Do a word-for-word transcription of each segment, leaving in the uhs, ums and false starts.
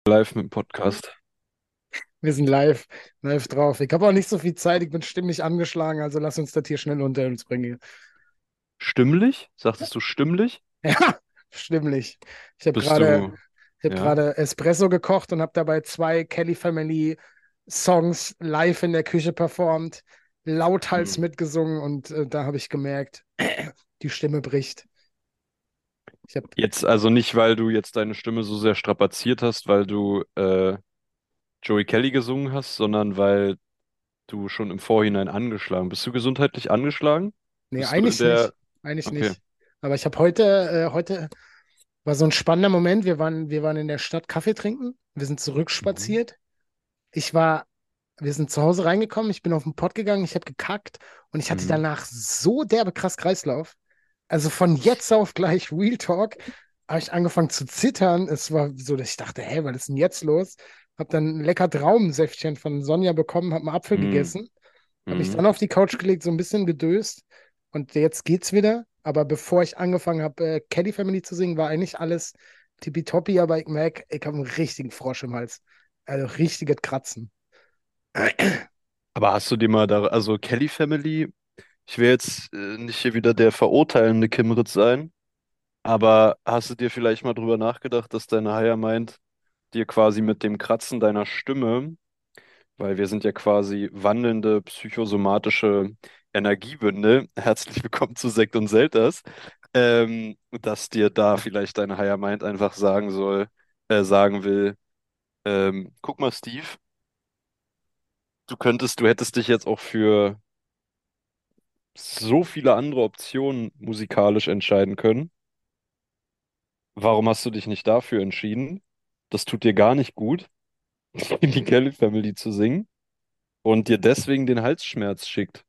Live mit dem Podcast. Wir sind live, live drauf. Ich habe auch nicht so viel Zeit, ich bin stimmlich angeschlagen, also lass uns das hier schnell unter uns bringen. Stimmlich? Sagtest du stimmlich? Ja, stimmlich. Ich habe Bist gerade, du, ich habe ja? gerade Espresso gekocht und habe dabei zwei Kelly Family Songs live in der Küche performt, lauthals Hm. mitgesungen und äh, da habe ich gemerkt, die Stimme bricht. Ich habe, Jetzt also nicht, weil du jetzt deine Stimme so sehr strapaziert hast, weil du äh, Joey Kelly gesungen hast, sondern weil du schon im Vorhinein angeschlagen bist. Bist du gesundheitlich angeschlagen? nee, Bist du in eigentlich der, nicht, eigentlich okay. nicht. Aber ich habe heute, äh, heute war so ein spannender Moment. Wir waren, wir waren in der Stadt Kaffee trinken, wir sind Mhm. zurückspaziert. Ich war, wir sind zu Hause reingekommen, ich bin auf den Pott gegangen, ich habe gekackt und ich hatte Mhm. danach so derbe krass Kreislauf. Also von jetzt auf gleich Real Talk habe ich angefangen zu zittern. Es war so, dass ich dachte, hey, was ist denn jetzt los? Hab dann ein lecker Traubensäftchen von Sonja bekommen, hab einen Apfel Mhm. gegessen, habe mich Mhm. dann auf die Couch gelegt, so ein bisschen gedöst und jetzt geht's wieder. Aber bevor ich angefangen habe, äh, Caddy Family zu singen, war eigentlich alles tippitoppi, aber ich merke, ich habe einen richtigen Frosch im Hals. Also richtiges Kratzen. Aber hast du dir mal da, also Kelly Family, ich will jetzt äh, nicht hier wieder der verurteilende Kimrit sein, aber hast du dir vielleicht mal drüber nachgedacht, dass deine Higher Mind dir quasi mit dem Kratzen deiner Stimme, weil wir sind ja quasi wandelnde psychosomatische Energiebündel, herzlich willkommen zu Sekt und Selters, ähm, dass dir da vielleicht deine Higher Mind einfach sagen soll, äh, sagen will, ähm, guck mal, Steve, du könntest, du hättest dich jetzt auch für so viele andere Optionen musikalisch entscheiden können. Warum hast du dich nicht dafür entschieden? Das tut dir gar nicht gut, in die Kelly Family zu singen und dir deswegen den Halsschmerz schickt.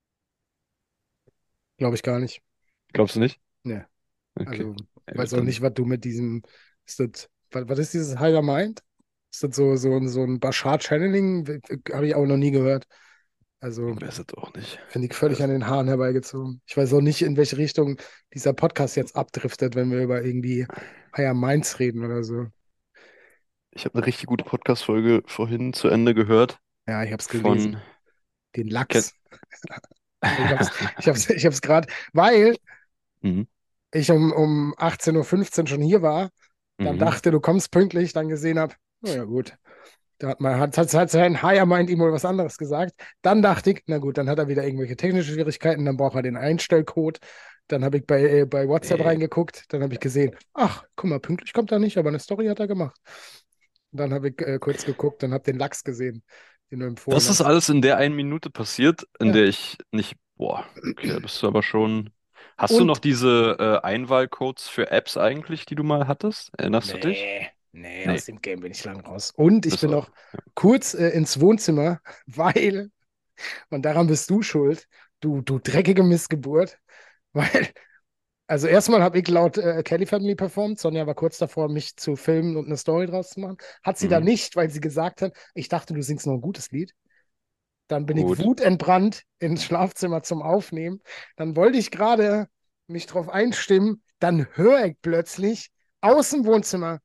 Glaube ich gar nicht. Glaubst du nicht? Ne. Okay. Also, Ja, weiß gut, auch dann, nicht, was du mit diesem, ist das, was, was ist dieses Higher Mind? Ist das so, so, so ein Bashar-Channeling? Habe ich auch noch nie gehört. Also, ich weiß es auch nicht. finde ich Ich völlig weiß an nicht. den Haaren herbeigezogen. Ich weiß auch nicht, in welche Richtung dieser Podcast jetzt abdriftet, wenn wir über irgendwie Higher Minds reden oder so. Ich habe eine richtig gute Podcast-Folge vorhin zu Ende gehört Ja, ich habe es gelesen. von Den Ken. Lachs. Ich habe es ich hab's, ich hab's gerade, weil Mhm. ich um, um achtzehn Uhr fünfzehn schon hier war, dann Mhm. dachte, du kommst pünktlich, dann gesehen habe, naja gut, da hat man, hat, hat, hat sein Higher Mind ihm wohl was anderes gesagt. Dann dachte ich, na gut, dann hat er wieder irgendwelche technische Schwierigkeiten, dann braucht er den Einstellcode. Dann habe ich bei, äh, bei WhatsApp Nee. reingeguckt, dann habe ich gesehen, ach, guck mal, pünktlich kommt er nicht, aber eine Story hat er gemacht. Dann habe ich äh, kurz geguckt und habe den Lachs gesehen, den du empfohlen Das ist hast. alles in der einen Minute passiert, in Ja. der ich nicht. Boah, okay, da bist du aber schon. Hast du noch Und diese äh, Einwahlcodes für Apps eigentlich, die du mal hattest? Erinnerst du dich? nee, nee, Nee, aus dem Game bin ich lang raus. Und ich bist bin du. noch kurz äh, ins Wohnzimmer, weil, und daran bist du schuld, du, du dreckige Missgeburt, weil, also erstmal habe ich laut äh, Kelly Family performt, Sonja war kurz davor, mich zu filmen und eine Story draus zu machen. Hat sie dann Mhm. nicht, weil sie gesagt hat, ich dachte, du singst noch ein gutes Lied. Dann bin ich Gut. wutentbrannt ins Schlafzimmer zum Aufnehmen. Dann wollte ich gerade mich drauf einstimmen, dann höre ich plötzlich aus dem Wohnzimmer.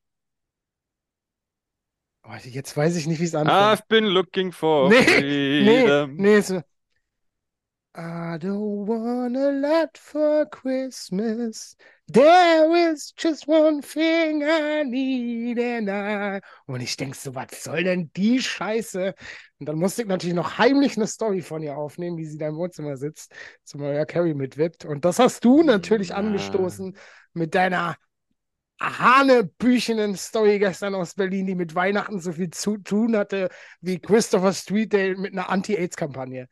Oh, jetzt weiß ich nicht, wie es anfängt. I've been looking for Nee, nee, freedom. nee. So, I don't want a lot for Christmas. There is just one thing I need and I. Und ich denke so, was soll denn die Scheiße? Und dann musste ich natürlich noch heimlich eine Story von ihr aufnehmen, wie sie da im Wohnzimmer sitzt, zum Mariah Carey mitwippt. Und das hast du natürlich Na. angestoßen mit deiner hanebüchenen Story gestern aus Berlin, die mit Weihnachten so viel zu tun hatte wie Christopher Streetdale mit einer Anti-AIDS-Kampagne.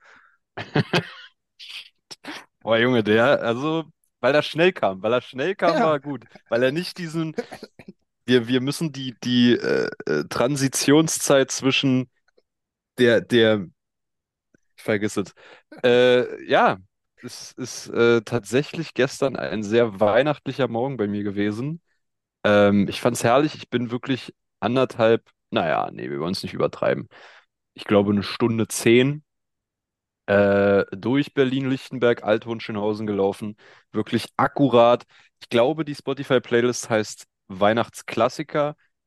Boah, Junge, der, also, weil er schnell kam, weil er schnell kam, Ja, war gut. Weil er nicht diesen, wir, wir müssen die, die äh, äh, Transitionszeit zwischen der, der, ich vergiss es, äh, ja, es ist äh, tatsächlich gestern ein sehr weihnachtlicher Morgen bei mir gewesen. Ähm, ich fand's herrlich, ich bin wirklich anderthalb, naja, nee, wir wollen es nicht übertreiben. Ich glaube, eine Stunde zehn äh, durch Berlin-Lichtenberg, Alt-Hohenschönhausen gelaufen. Wirklich akkurat. Ich glaube, die Spotify-Playlist heißt Weihnachtsklassiker.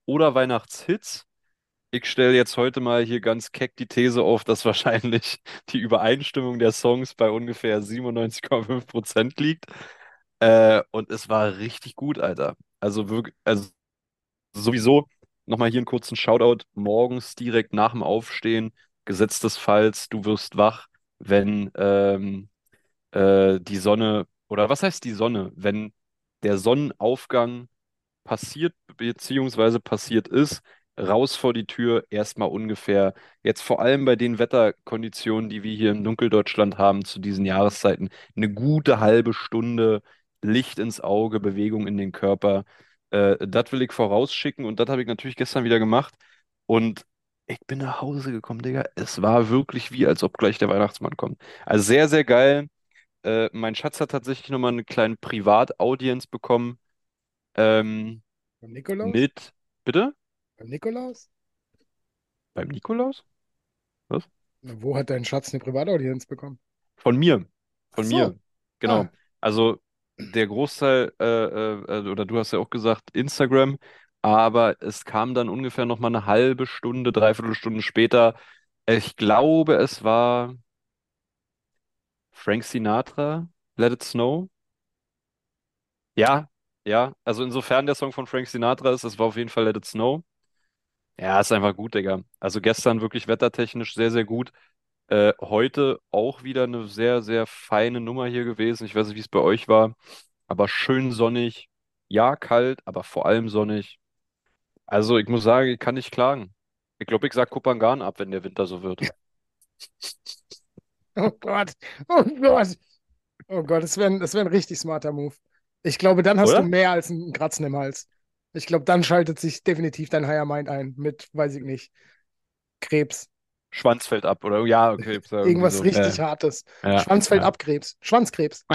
oder Weihnachtshits. Ich stelle jetzt heute mal hier ganz keck die These auf, dass wahrscheinlich die Übereinstimmung der Songs bei ungefähr siebenundneunzig Komma fünf Prozent liegt. Äh, und es war richtig gut, Alter. Also wirklich, also sowieso nochmal hier einen kurzen Shoutout. Morgens direkt nach dem Aufstehen, Gesetz des Falls, du wirst wach, wenn ähm, äh, die Sonne, oder was heißt die Sonne? Wenn der Sonnenaufgang passiert, beziehungsweise passiert ist, raus vor die Tür, erstmal ungefähr, jetzt vor allem bei den Wetterkonditionen, die wir hier im Dunkeldeutschland haben zu diesen Jahreszeiten, eine gute halbe Stunde Licht ins Auge, Bewegung in den Körper. Äh, das will ich vorausschicken und das habe ich natürlich gestern wieder gemacht. Und ich bin nach Hause gekommen, Digga. Es war wirklich wie, als ob gleich der Weihnachtsmann kommt. Also sehr, sehr geil. Äh, mein Schatz hat tatsächlich nochmal eine kleine Privataudienz bekommen. Ähm, Beim Nikolaus? mit, bitte? Beim Nikolaus? Beim Nikolaus? Was? Na, wo hat dein Schatz eine Privataudienz bekommen? Von mir. Ach Von so. mir. Ah, Genau. Also der Großteil, äh, äh, oder du hast ja auch gesagt, Instagram, aber es kam dann ungefähr nochmal eine halbe Stunde, dreiviertel Stunde später. Ich glaube, es war Frank Sinatra, Let It Snow. Ja, ja. Also insofern der Song von Frank Sinatra ist, es war auf jeden Fall Let It Snow. Ja, ist einfach gut, Digga. Also gestern wirklich wettertechnisch sehr, sehr gut. Äh, heute auch wieder eine sehr, sehr feine Nummer hier gewesen. Ich weiß nicht, wie es bei euch war, aber schön sonnig. Ja, kalt, aber vor allem sonnig. Also ich muss sagen, ich kann nicht klagen. Ich glaube, ich sag Kupangan ab, wenn der Winter so wird. oh Gott. Oh Gott. Oh Gott, das wäre das wär ein richtig smarter Move. Ich glaube, dann hast du Oder? mehr als ein Kratzen im Hals. Ich glaube, dann schaltet sich definitiv dein Higher Mind ein mit, weiß ich nicht, Krebs. Schwanz fällt ab, oder? Ja, okay, ist ja irgendwie Irgendwas so. richtig Ja, Hartes. ja, Schwanz fällt ja. ab, Krebs. Schwanzkrebs.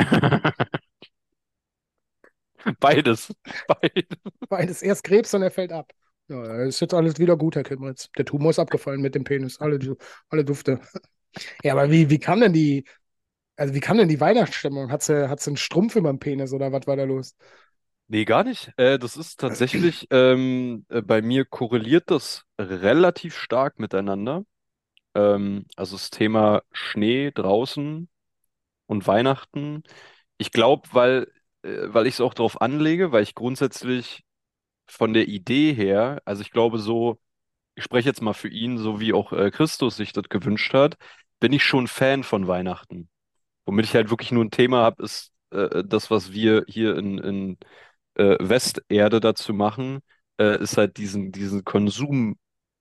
Beides. Beides. Beides erst Krebs und er fällt ab. Ja, ist jetzt alles wieder gut, Herr Kimritz. Der Tumor ist abgefallen mit dem Penis. Alle, alle Dufte. Ja, aber wie, wie kam denn die, also wie kam denn die Weihnachtsstimmung? Hat sie, hat sie einen Strumpf über dem Penis oder was war da los? Nee, gar nicht. Äh, das ist tatsächlich, ähm, äh, bei mir korreliert das relativ stark miteinander. Ähm, also das Thema Schnee draußen und Weihnachten. Ich glaube, weil, äh, weil ich es auch darauf anlege, weil ich grundsätzlich von der Idee her, also ich glaube so, ich spreche jetzt mal für ihn, so wie auch äh, Christus sich das gewünscht hat, bin ich schon Fan von Weihnachten. Womit ich halt wirklich nur ein Thema habe, ist äh, das, was wir hier in, in äh, Westerde dazu machen, äh, ist halt diesen, diesen Konsumwirrwarr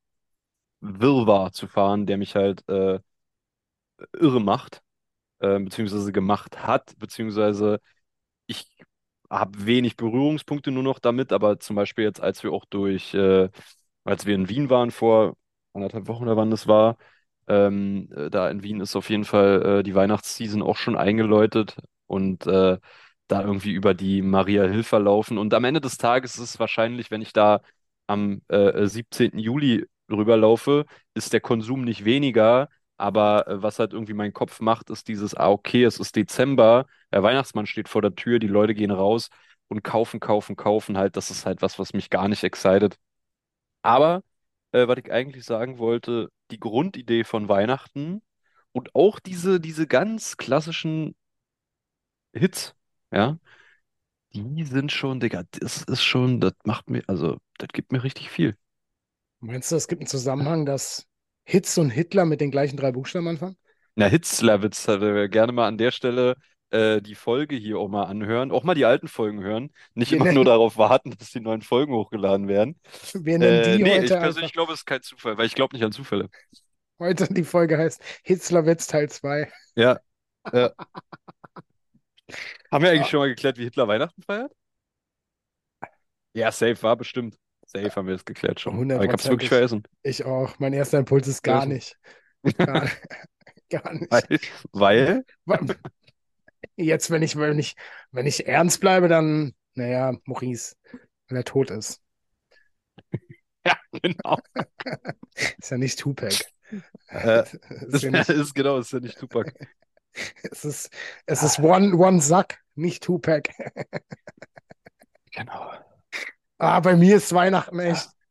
zu fahren, der mich halt äh, irre macht, äh, beziehungsweise gemacht hat, beziehungsweise ich habe wenig Berührungspunkte nur noch damit, aber zum Beispiel jetzt, als wir auch durch, äh, als wir in Wien waren vor anderthalb Wochen oder wann das war, ähm, äh, da in Wien ist auf jeden Fall äh, die Weihnachtsseason auch schon eingeläutet und äh, da irgendwie über die Maria Hilfer laufen. Und am Ende des Tages ist es wahrscheinlich, wenn ich da am äh, siebzehnten Juli rüberlaufe, ist der Konsum nicht weniger. Aber äh, was halt irgendwie mein Kopf macht, ist dieses, ah, okay, es ist Dezember, der Weihnachtsmann steht vor der Tür, die Leute gehen raus und kaufen, kaufen, kaufen halt. Das ist halt was, was mich gar nicht excited. Aber, äh, was ich eigentlich sagen wollte, die Grundidee von Weihnachten und auch diese, diese ganz klassischen Hits, ja, die sind schon, Digga, das ist schon, das macht mir, also, das gibt mir richtig viel. Meinst du, es gibt einen Zusammenhang, dass Hitz und Hitler mit den gleichen drei Buchstaben anfangen? Na, Hitzlawitz, äh, gerne mal an der Stelle äh, die Folge hier auch mal anhören, auch mal die alten Folgen hören, nicht Wir immer nur nennen, darauf warten, dass die neuen Folgen hochgeladen werden. wir nennen Äh, die nee, heute ich persönlich einfach. glaube, es ist kein Zufall, weil ich glaube nicht an Zufälle. Heute die Folge heißt Hitzlerwitz Teil zwei. Ja, ja. Haben wir eigentlich Ah, schon mal geklärt, wie Hitler Weihnachten feiert? Ja, safe war bestimmt. Safe haben wir das geklärt schon. Aber ich hab's wirklich hundertprozentig. vergessen. Ich auch. Mein erster Impuls ist gar Vergessen. nicht. Gar, gar nicht. Weil, weil, Jetzt, wenn ich, wenn ich, wenn ich ernst bleibe, dann, naja, Maurice, wenn er tot ist. ja, genau. Ist ja nicht Tupac. Äh, Ist das ja nicht, ist genau, das ist ja nicht Tupac. es ist, es ist One, One Sack, nicht Tupac. Genau. Ah, bei mir ist Weihnachten echt.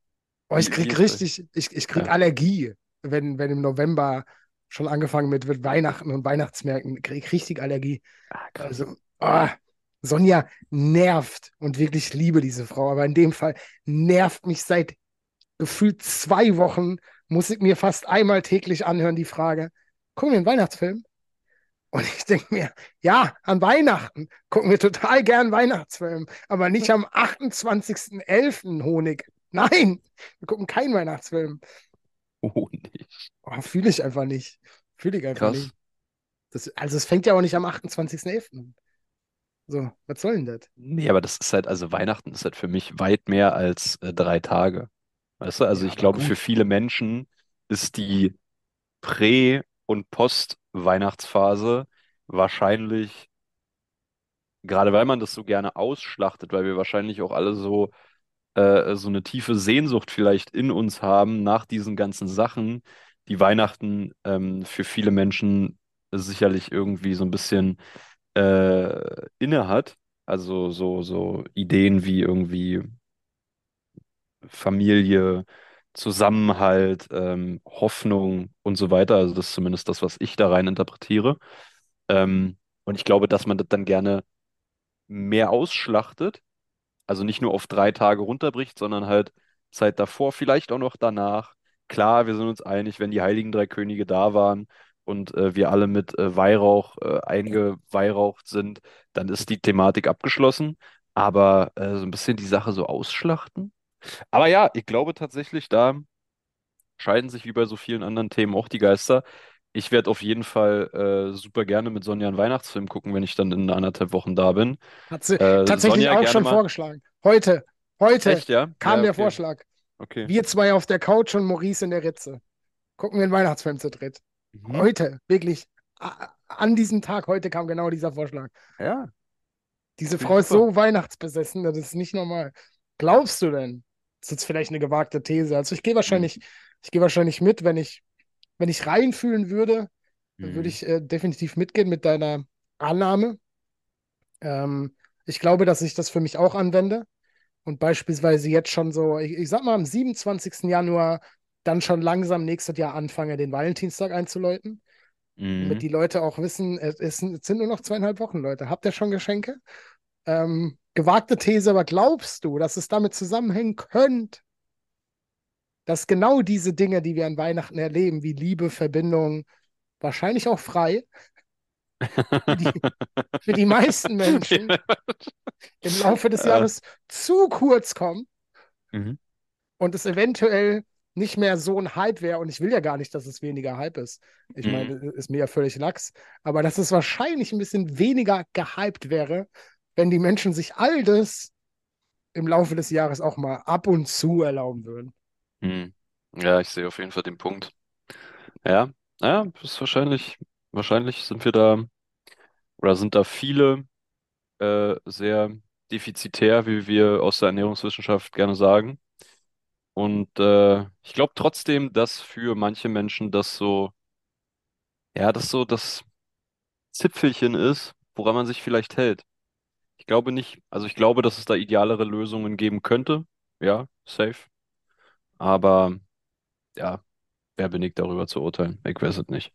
Oh, ich Wie, wie krieg ist bei. richtig, ich, ich krieg Ja. Allergie, wenn, wenn im November schon angefangen mit, mit Weihnachten und Weihnachtsmärkten, krieg ich richtig Allergie. Ah, krass. Also, ah, Sonja nervt und wirklich ich liebe diese Frau, aber in dem Fall nervt mich seit gefühlt zwei Wochen, muss ich mir fast einmal täglich anhören, die Frage, gucken wir einen Weihnachtsfilm? Und ich denke mir, ja, an Weihnachten gucken wir total gern Weihnachtsfilm, aber nicht am achtundzwanzigsten elften Honig. Nein, wir gucken keinen Weihnachtsfilm. Oh, nicht. Oh, fühle ich einfach nicht. Fühle ich einfach Krass. nicht. Das, also es fängt ja auch nicht am achtundzwanzigsten elften an. So, was soll denn das? Nee, aber das ist halt, also Weihnachten ist halt für mich weit mehr als äh, drei Tage. Weißt du, also Ja, ich aber glaube, für gut. viele Menschen ist die Prä- und Post-Weihnachtsphase wahrscheinlich, gerade weil man das so gerne ausschlachtet, weil wir wahrscheinlich auch alle so, äh, so eine tiefe Sehnsucht vielleicht in uns haben nach diesen ganzen Sachen, die Weihnachten ähm, für viele Menschen sicherlich irgendwie so ein bisschen äh, inne hat. Also so, so Ideen wie irgendwie Familie, Zusammenhalt, ähm, Hoffnung und so weiter. Also das ist zumindest das, was ich da rein interpretiere. Ähm, und ich glaube, dass man das dann gerne mehr ausschlachtet, also nicht nur auf drei Tage runterbricht, sondern halt Zeit davor, vielleicht auch noch danach. Klar, wir sind uns einig, wenn die Heiligen Drei Könige da waren und äh, wir alle mit äh, Weihrauch äh, eingeweihraucht sind, dann ist die Thematik abgeschlossen. Aber äh, so ein bisschen die Sache so ausschlachten. Aber ja, ich glaube tatsächlich, da scheiden sich wie bei so vielen anderen Themen auch die Geister. Ich werde auf jeden Fall äh, super gerne mit Sonja einen Weihnachtsfilm gucken, wenn ich dann in anderthalb Wochen da bin. Hat sie Äh, tatsächlich Sonja, auch gerne schon mal. vorgeschlagen. Heute, heute Echt, ja? kam Ja, der okay. Vorschlag. Okay. Wir zwei auf der Couch und Maurice in der Ritze. Gucken wir einen Weihnachtsfilm zu dritt. Mhm. Heute, wirklich, a- an diesem Tag, heute kam genau dieser Vorschlag. Ja, Diese finde ich Frau ist super. so weihnachtsbesessen, das ist nicht normal. Glaubst du denn? Das ist jetzt vielleicht eine gewagte These. Also ich gehe Mhm. wahrscheinlich, ich gehe wahrscheinlich mit, wenn ich, wenn ich reinfühlen würde, dann würde Mhm. ich äh, definitiv mitgehen mit deiner Annahme. Ähm, ich glaube, dass ich das für mich auch anwende und beispielsweise jetzt schon so, ich, ich sag mal, am siebenundzwanzigsten Januar dann schon langsam nächstes Jahr anfange, den Valentinstag einzuläuten, damit Mhm. die Leute auch wissen, es, es sind es sind nur noch zweieinhalb Wochen, Leute. Habt ihr schon Geschenke? Ähm, gewagte These, aber glaubst du, dass es damit zusammenhängen könnte, dass genau diese Dinge, die wir an Weihnachten erleben, wie Liebe, Verbindung, wahrscheinlich auch frei, für die, für die meisten Menschen im Laufe des Ja. Jahres zu kurz kommen Mhm. und es eventuell nicht mehr so ein Hype wäre? Und ich will ja gar nicht, dass es weniger Hype ist. Ich Mhm. meine, ist mir ja völlig lax. Aber dass es wahrscheinlich ein bisschen weniger gehypt wäre, wenn die Menschen sich all das im Laufe des Jahres auch mal ab und zu erlauben würden. Mhm. Ja, ich sehe auf jeden Fall den Punkt. Ja, ja, ist wahrscheinlich, wahrscheinlich sind wir da oder sind da viele äh, sehr defizitär, wie wir aus der Ernährungswissenschaft gerne sagen. Und äh, ich glaube trotzdem, dass für manche Menschen das so, ja, das so das Zipfelchen ist, woran man sich vielleicht hält. Ich glaube nicht, also ich glaube, dass es da idealere Lösungen geben könnte. Ja, safe. Aber ja, wer bin ich darüber zu urteilen? Ich weiß es nicht.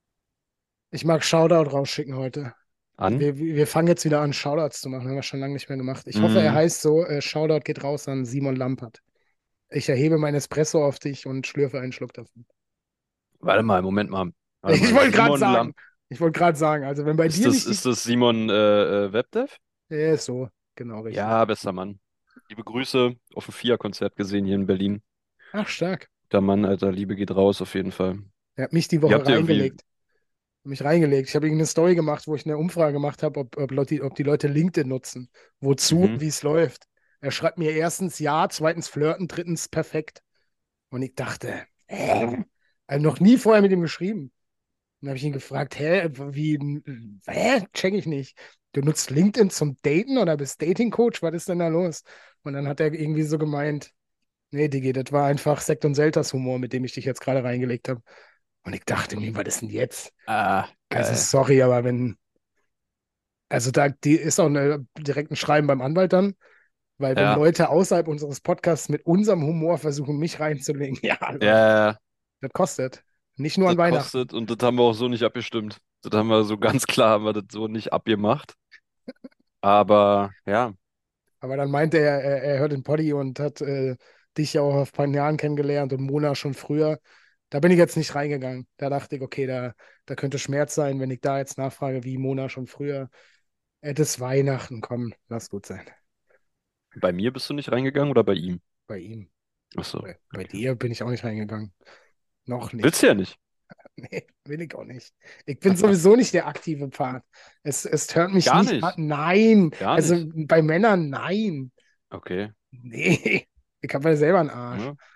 Ich mag Shoutout rausschicken heute. An? Wir, wir fangen jetzt wieder an, Shoutouts zu machen. Haben wir schon lange nicht mehr gemacht. Ich hoffe, er Mm, heißt so. Äh, Shoutout geht raus an Simon Lampert. Ich erhebe mein Espresso auf dich und schlürfe einen Schluck davon. warte mal, Moment mal. Warte Ich mal. wollte gerade Simon sagen, Lamp. ich wollte gerade sagen, also wenn bei Ist dir das, nicht die. ist das Simon äh, äh, Webdev? Ja, ist so, genau richtig. Ja, bester Mann. Liebe Grüße auf dem F I A-Konzert gesehen hier in Berlin. Ach, stark. Der Mann, Alter, Liebe geht raus auf jeden Fall. Er hat mich die Wie Woche habt ihr, wie, reingelegt. Mich reingelegt. Ich habe irgendeine Story gemacht, wo ich eine Umfrage gemacht habe, ob, ob, Leute, ob die Leute LinkedIn nutzen. Wozu, mhm, wie es läuft. Er schreibt mir erstens ja, zweitens flirten, drittens perfekt. Und ich dachte, äh, also noch nie vorher mit ihm geschrieben. Dann habe ich ihn gefragt, hä, wie, hä, check ich nicht. Du nutzt LinkedIn zum Daten oder bist Dating-Coach? Was ist denn da los? Und dann hat er irgendwie so gemeint, nee, Digi, das war einfach Sekt- und Selters-Humor, mit dem ich dich jetzt gerade reingelegt habe. Und ich dachte mir, was ist denn jetzt? ah, Also geil. sorry, aber wenn, also da die ist auch eine, direkt ein Schreiben beim Anwalt dann. Weil wenn Ja, Leute außerhalb unseres Podcasts mit unserem Humor versuchen, mich reinzulegen, ja, ja, Leute, ja, das kostet. Nicht nur das an Weihnachten. kostet und das haben wir auch so nicht abgestimmt. Das haben wir so ganz klar, haben wir das so nicht abgemacht. Aber ja, Aber dann meinte er, er, er hört den Poddy und hat äh, dich ja auch auf ein paar Jahren kennengelernt und Mona schon früher. Da bin ich jetzt nicht reingegangen. Da dachte ich, okay, da, da könnte Schmerz sein, wenn ich da jetzt nachfrage, wie Mona schon früher. Es ist Weihnachten, komm, lass gut sein. bei mir bist du nicht reingegangen oder bei ihm? Bei ihm. Ach so, Bei, bei okay. dir bin ich auch nicht reingegangen. Noch Willst nicht. du ja nicht. Nee, will ich auch nicht. Ich bin sowieso nicht der aktive Part. Es, es hört mich Gar nicht an. nicht. Nein. Gar Also nicht. bei Männern, nein. Okay. Nee. Ich habe ja selber einen Arsch. Ja.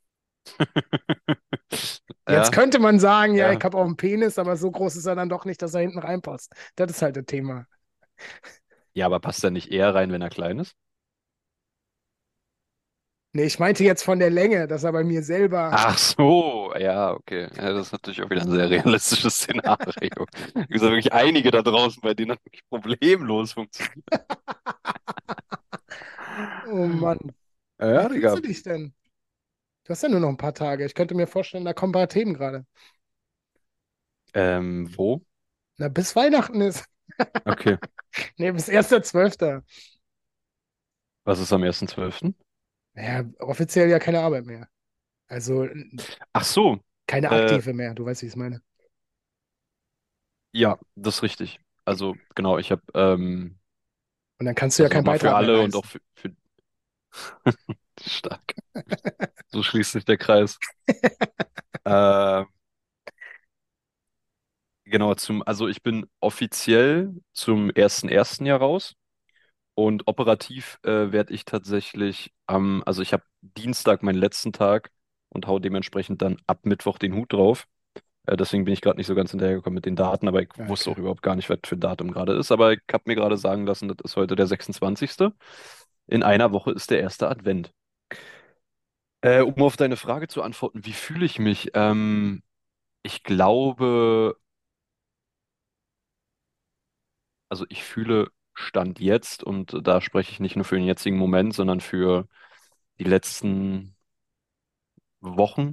Jetzt Ja, könnte man sagen, ja, ich ja. habe auch einen Penis, aber so groß ist er dann doch nicht, dass er hinten reinpasst. Das ist halt das Thema. Ja, aber passt er nicht eher rein, wenn er klein ist? Nee, ich meinte jetzt von der Länge, dass er bei mir selber. Ach so, ja, okay. Ja, das ist natürlich auch wieder ein sehr realistisches Szenario. Es gibt ja wirklich einige da draußen, bei denen das wirklich problemlos funktioniert. Oh Mann. Wie Ja, fühlst du Digga. dich denn? Du hast ja nur noch ein paar Tage. Ich könnte mir vorstellen, da kommen ein paar Themen gerade. Ähm, wo? Na, bis Weihnachten ist. Okay. Nee, bis erster Zwölfter. Was ist am ersten zwölften? Naja, offiziell ja keine Arbeit mehr. Also n- Ach so. keine Äh, aktive mehr. Du weißt, wie ich es meine. ja, das ist richtig. Also, genau, ich habe, ähm, Und dann kannst du ja also keinen nochmal für Beitrag mehr alle und auch leisten. für, für stark. So schließt sich der Kreis. Äh, genau, zum, also ich bin offiziell zum ersten ersten Jahr raus. Und operativ äh, werde ich tatsächlich am, also ich habe Dienstag meinen letzten Tag und hau dementsprechend dann ab Mittwoch den Hut drauf. Äh, deswegen bin ich gerade nicht so ganz hinterhergekommen mit den Daten, aber ich Ja, wusste okay. auch überhaupt gar nicht, was für ein Datum gerade ist. Aber ich habe mir gerade sagen lassen, das ist heute der sechsundzwanzigste. In einer Woche ist der erste Advent. Äh, um auf deine Frage zu antworten, wie fühle ich mich? Ähm, ich glaube, also ich fühle Stand jetzt, und da spreche ich nicht nur für den jetzigen Moment, sondern für die letzten Wochen,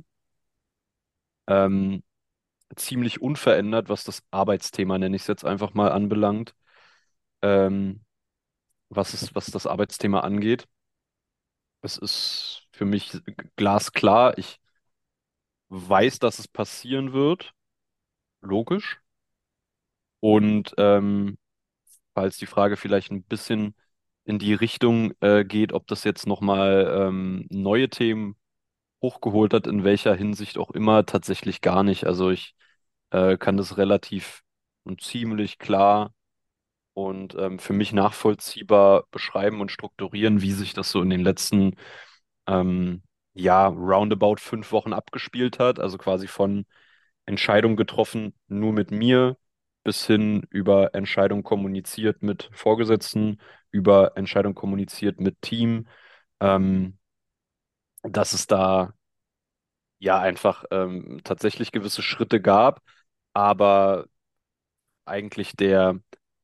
ähm, ziemlich unverändert, was das Arbeitsthema, nenne ich es jetzt einfach mal, anbelangt, ähm, was es, was das Arbeitsthema angeht. Es ist für mich glasklar. Ich weiß, dass es passieren wird, logisch. Und ähm, falls die Frage vielleicht ein bisschen in die Richtung äh, geht, ob das jetzt nochmal ähm, neue Themen hochgeholt hat, in welcher Hinsicht auch immer, tatsächlich gar nicht. Also ich äh, kann das relativ und ziemlich klar und ähm, für mich nachvollziehbar beschreiben und strukturieren, wie sich das so in den letzten, ähm, ja, roundabout fünf Wochen abgespielt hat. Also quasi von Entscheidung getroffen, nur mit mir, bis hin über Entscheidung kommuniziert mit Vorgesetzten, über Entscheidung kommuniziert mit Team, ähm, dass es da ja einfach ähm, tatsächlich gewisse Schritte gab, aber eigentlich der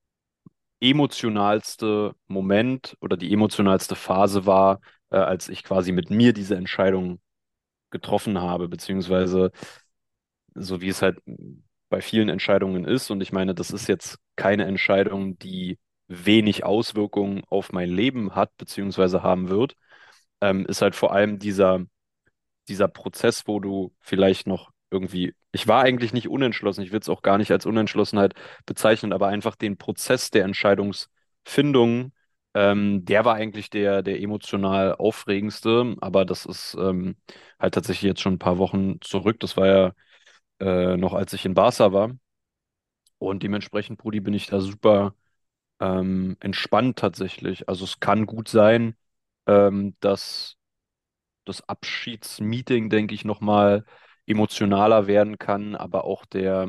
emotionalste Moment oder die emotionalste Phase war, äh, als ich quasi mit mir diese Entscheidung getroffen habe, beziehungsweise so wie es halt bei vielen Entscheidungen ist. Und ich meine, das ist jetzt keine Entscheidung, die wenig Auswirkungen auf mein Leben hat, beziehungsweise haben wird, ähm, ist halt vor allem dieser dieser Prozess, wo du vielleicht noch irgendwie, ich war eigentlich nicht unentschlossen, ich würde es auch gar nicht als Unentschlossenheit bezeichnen, aber einfach den Prozess der Entscheidungsfindung, ähm, der war eigentlich der, der emotional aufregendste, aber das ist ähm, halt tatsächlich jetzt schon ein paar Wochen zurück. Das war ja äh, noch, als ich in Barca war. Und dementsprechend, Brudi, bin ich da super ähm, entspannt tatsächlich. Also es kann gut sein, ähm, dass das Abschiedsmeeting, denke ich, nochmal emotionaler werden kann, aber auch der,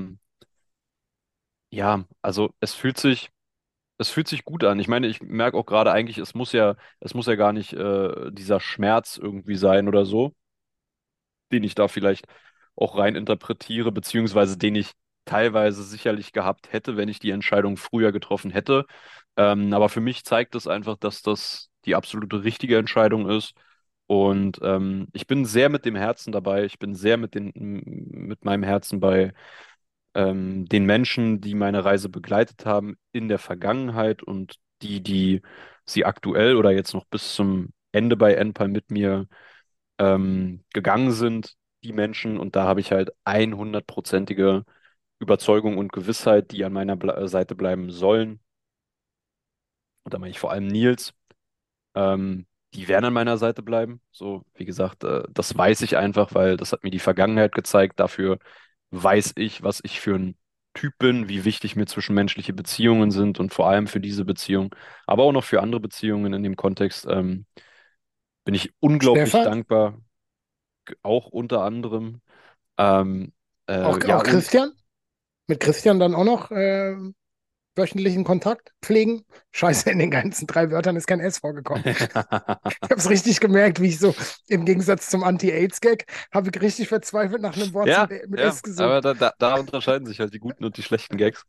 ja, also es fühlt sich, es fühlt sich gut an. Ich meine, ich merke auch gerade eigentlich, es muss ja, es muss ja gar nicht äh, dieser Schmerz irgendwie sein oder so, den ich da vielleicht auch rein interpretiere, beziehungsweise den ich teilweise sicherlich gehabt hätte, wenn ich die Entscheidung früher getroffen hätte. Ähm, aber für mich zeigt es einfach, dass das die absolute richtige Entscheidung ist. Und ähm, ich bin sehr mit dem Herzen dabei. Ich bin sehr mit den, mit meinem Herzen bei ähm, den Menschen, die meine Reise begleitet haben in der Vergangenheit und die, die sie aktuell oder jetzt noch bis zum Ende bei Enpal mit mir ähm, gegangen sind, die Menschen. Und da habe ich halt hundertprozentige Überzeugung und Gewissheit, die an meiner Ble Seite bleiben sollen. Und da meine ich vor allem Nils. Ähm, Die werden an meiner Seite bleiben. So, wie gesagt, äh, das weiß ich einfach, weil das hat mir die Vergangenheit gezeigt. Dafür weiß ich, was ich für ein Typ bin, wie wichtig mir zwischenmenschliche Beziehungen sind und vor allem für diese Beziehung, aber auch noch für andere Beziehungen in dem Kontext, ähm, bin ich unglaublich Stefan? dankbar, g- auch unter anderem. Ähm, Auch, äh, ja, auch und Christian? Mit Christian dann auch noch äh, wöchentlichen Kontakt pflegen? Scheiße, in den ganzen drei Wörtern ist kein S vorgekommen. Ich habe es richtig gemerkt, wie ich so im Gegensatz zum Anti-AIDS-Gag habe ich richtig verzweifelt nach einem Wort ja, zum, mit ja, S aber gesucht. da, da, da unterscheiden sich halt die guten und die schlechten Gags.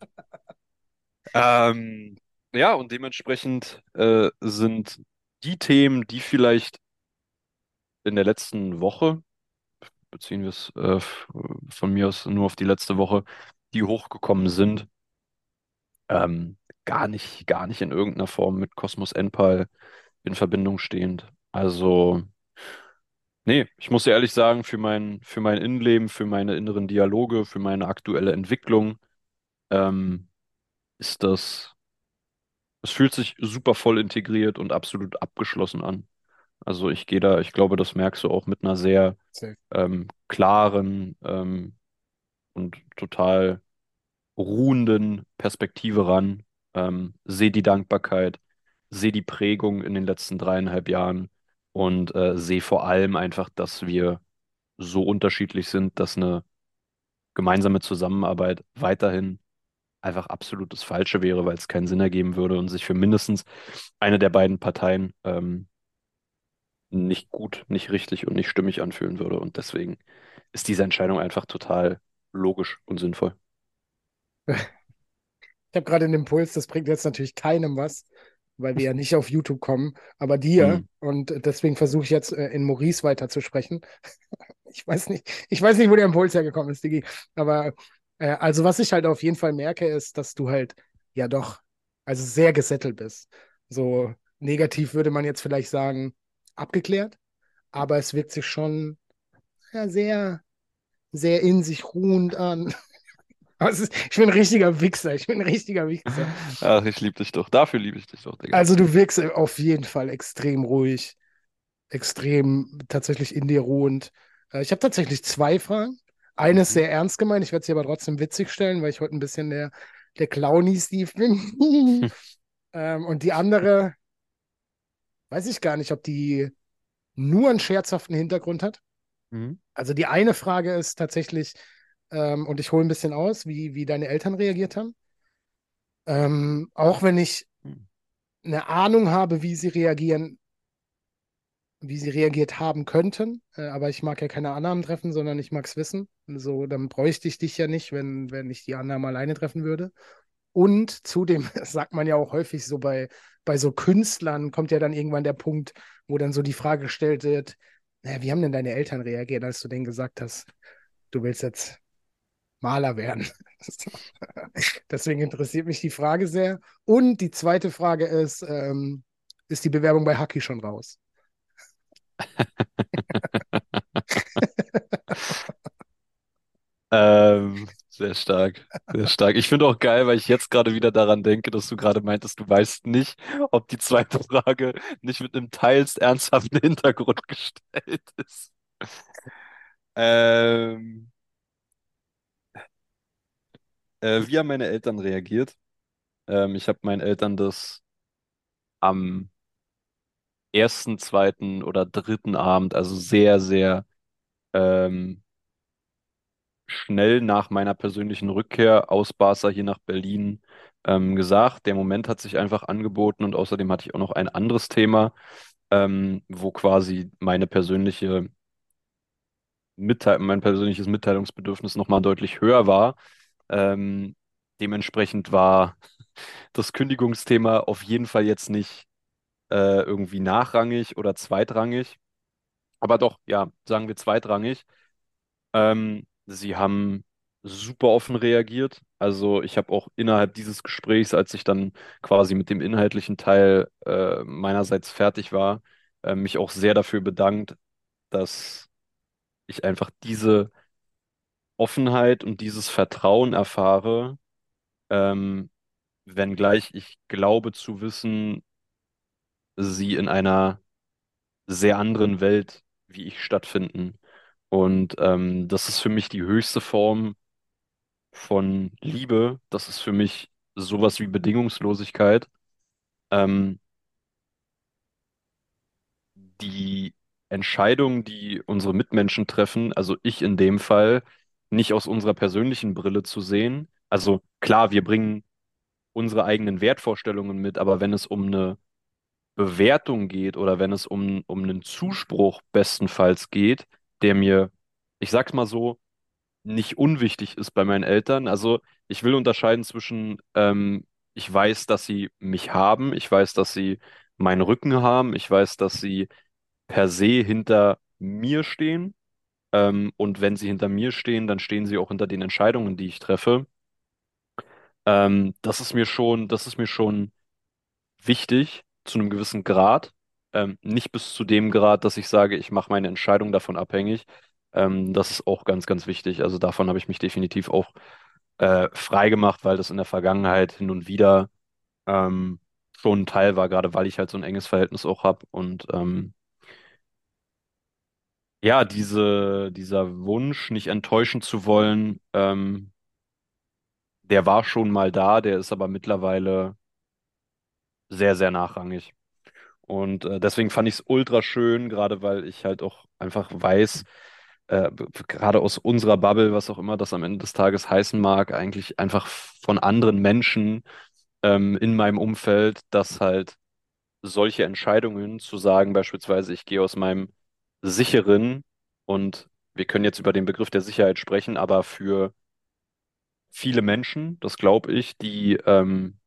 Ähm, ja, und dementsprechend äh, sind die Themen, die vielleicht in der letzten Woche, beziehen wir es äh, f- von mir aus nur auf die letzte Woche, die hochgekommen sind, ähm, gar nicht, gar nicht in irgendeiner Form mit Cosmos Enpal in Verbindung stehend. Also, nee, ich muss dir ehrlich sagen, für mein, für mein Innenleben, für meine inneren Dialoge, für meine aktuelle Entwicklung, ähm, ist das, es fühlt sich super voll integriert und absolut abgeschlossen an. Also ich gehe da, ich glaube, das merkst du auch mit einer sehr Safe. ähm, klaren ähm, und total ruhenden Perspektive ran. Ähm, sehe die Dankbarkeit, sehe die Prägung in den letzten dreieinhalb Jahren und äh, sehe vor allem einfach, dass wir so unterschiedlich sind, dass eine gemeinsame Zusammenarbeit weiterhin einfach absolut das Falsche wäre, weil es keinen Sinn ergeben würde und sich für mindestens eine der beiden Parteien ähm, nicht gut, nicht richtig und nicht stimmig anfühlen würde. Und deswegen ist diese Entscheidung einfach total logisch und sinnvoll. Ich habe gerade einen Impuls, das bringt jetzt natürlich keinem was, weil wir ja nicht auf YouTube kommen, aber dir. Hm. Und deswegen versuche ich jetzt äh, in Maurice weiterzusprechen. Ich weiß nicht, ich weiß nicht, wo der Impuls hergekommen ist, Digi. Aber äh, also was ich halt auf jeden Fall merke, ist, dass du halt ja doch, also sehr gesettelt bist. So negativ würde man jetzt vielleicht sagen, abgeklärt, aber es wirkt sich schon ja, sehr, sehr in sich ruhend an. Aber es ist, ich bin ein richtiger Wichser, ich bin ein richtiger Wichser. Ach, ich liebe dich doch. Dafür liebe ich dich doch, Digga. Also du wirkst auf jeden Fall extrem ruhig, extrem tatsächlich in dir ruhend. Äh, ich habe tatsächlich zwei Fragen. Eine ist Mhm. sehr ernst gemeint, ich werde sie aber trotzdem witzig stellen, weil ich heute ein bisschen der, der Clowny-Steve bin. ähm, und die andere, weiß ich gar nicht, ob die nur einen scherzhaften Hintergrund hat. Mhm. Also die eine Frage ist tatsächlich, ähm, und ich hole ein bisschen aus, wie, wie deine Eltern reagiert haben. Ähm, auch wenn ich Mhm. eine Ahnung habe, wie sie reagieren, wie sie reagiert haben könnten. Äh, aber ich mag ja keine Annahmen treffen, sondern ich mag es wissen. So, dann bräuchte ich dich ja nicht, wenn, wenn ich die Annahmen alleine treffen würde. Und zudem sagt man ja auch häufig so bei, bei so Künstlern kommt ja dann irgendwann der Punkt, wo dann so die Frage gestellt wird, naja, wie haben denn deine Eltern reagiert, als du denen gesagt hast, du willst jetzt Maler werden? So. Deswegen interessiert mich die Frage sehr. Und die zweite Frage ist, ähm, ist die Bewerbung bei Haki schon raus? Ähm, sehr stark. Sehr stark. Ich finde auch geil, weil ich jetzt gerade wieder daran denke, dass du gerade meintest, du weißt nicht, ob die zweite Frage nicht mit einem teils ernsthaften Hintergrund gestellt ist. Ähm, äh, Wie haben meine Eltern reagiert? Ähm, ich habe meinen Eltern das am ersten, zweiten oder dritten Abend, also sehr, sehr ähm, schnell nach meiner persönlichen Rückkehr aus Barca hier nach Berlin ähm, gesagt. Der Moment hat sich einfach angeboten und außerdem hatte ich auch noch ein anderes Thema, ähm, wo quasi meine persönliche Mitteil mein persönliches Mitteilungsbedürfnis nochmal deutlich höher war. Ähm, Dementsprechend war das Kündigungsthema auf jeden Fall jetzt nicht äh, irgendwie nachrangig oder zweitrangig. Aber doch, ja, sagen wir zweitrangig. Ähm, sie haben super offen reagiert. Also ich habe auch innerhalb dieses Gesprächs, als ich dann quasi mit dem inhaltlichen Teil äh, meinerseits fertig war, äh, mich auch sehr dafür bedankt, dass ich einfach diese Offenheit und dieses Vertrauen erfahre, ähm, wenngleich ich glaube zu wissen, sie in einer sehr anderen Welt wie ich stattfinden. Und ähm, das ist für mich die höchste Form von Liebe. Das ist für mich sowas wie Bedingungslosigkeit. Ähm, die Entscheidungen, die unsere Mitmenschen treffen, also ich in dem Fall, nicht aus unserer persönlichen Brille zu sehen. Also klar, wir bringen unsere eigenen Wertvorstellungen mit, aber wenn es um eine Bewertung geht oder wenn es um, um einen Zuspruch bestenfalls geht, der mir, ich sag's mal so, nicht unwichtig ist bei meinen Eltern. Also ich will unterscheiden zwischen, ähm, ich weiß, dass sie mich haben, ich weiß, dass sie meinen Rücken haben, ich weiß, dass sie per se hinter mir stehen. Ähm, und wenn sie hinter mir stehen, dann stehen sie auch hinter den Entscheidungen, die ich treffe. Ähm, das ist mir schon, das ist mir schon wichtig zu einem gewissen Grad. Ähm, nicht bis zu dem Grad, dass ich sage, ich mache meine Entscheidung davon abhängig. Ähm, das ist auch ganz, ganz wichtig. Also davon habe ich mich definitiv auch äh, frei gemacht, weil das in der Vergangenheit hin und wieder ähm, schon ein Teil war, gerade weil ich halt so ein enges Verhältnis auch habe. Und ähm, ja, diese, dieser Wunsch, nicht enttäuschen zu wollen, ähm, der war schon mal da, der ist aber mittlerweile sehr, sehr nachrangig. Und äh, deswegen fand ich es ultra schön, gerade weil ich halt auch einfach weiß, äh, b- gerade aus unserer Bubble, was auch immer das am Ende des Tages heißen mag, eigentlich einfach von anderen Menschen ähm, in meinem Umfeld, dass halt solche Entscheidungen zu sagen, beispielsweise, ich gehe aus meinem sicheren und wir können jetzt über den Begriff der Sicherheit sprechen, aber für viele Menschen, das glaube ich, die ähm,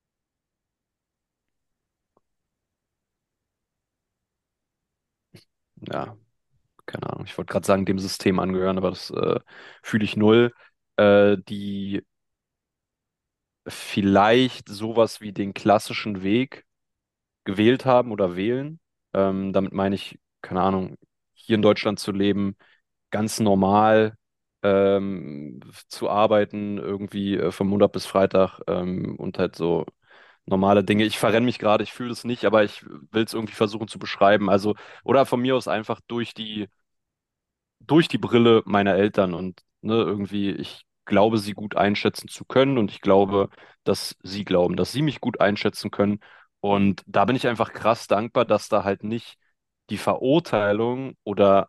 ja, keine Ahnung, ich wollte gerade sagen, dem System angehören, aber das äh, fühle ich null, äh, die vielleicht sowas wie den klassischen Weg gewählt haben oder wählen. Ähm, damit meine ich, keine Ahnung, hier in Deutschland zu leben, ganz normal ähm, zu arbeiten, irgendwie äh, von Montag bis Freitag ähm, und halt so normale Dinge. Ich verrenne mich gerade, ich fühle es nicht, aber ich will es irgendwie versuchen zu beschreiben. Also, oder von mir aus einfach durch die durch die Brille meiner Eltern und ne, irgendwie, ich glaube, sie gut einschätzen zu können und ich glaube, dass sie glauben, dass sie mich gut einschätzen können. Und da bin ich einfach krass dankbar, dass da halt nicht die Verurteilung oder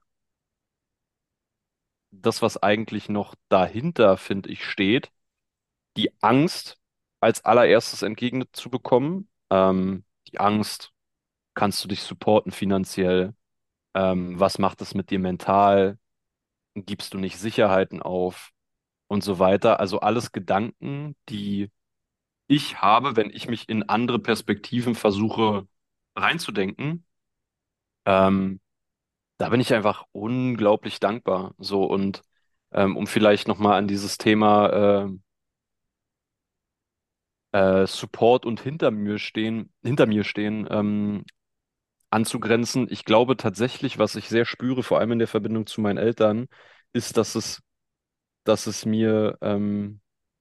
das, was eigentlich noch dahinter, finde ich, steht, die Angst als allererstes entgegnet zu bekommen. Ähm, die Angst, kannst du dich supporten finanziell? Ähm, was macht es mit dir mental? Gibst du nicht Sicherheiten auf? Und so weiter. Also alles Gedanken, die ich habe, wenn ich mich in andere Perspektiven versuche reinzudenken. Ähm, Da bin ich einfach unglaublich dankbar. So und ähm, um vielleicht nochmal an dieses Thema äh, äh, Support und hinter mir stehen, hinter mir stehen ähm, anzugrenzen. Ich glaube tatsächlich, was ich sehr spüre, vor allem in der Verbindung zu meinen Eltern, ist, dass es, dass es mir ähm,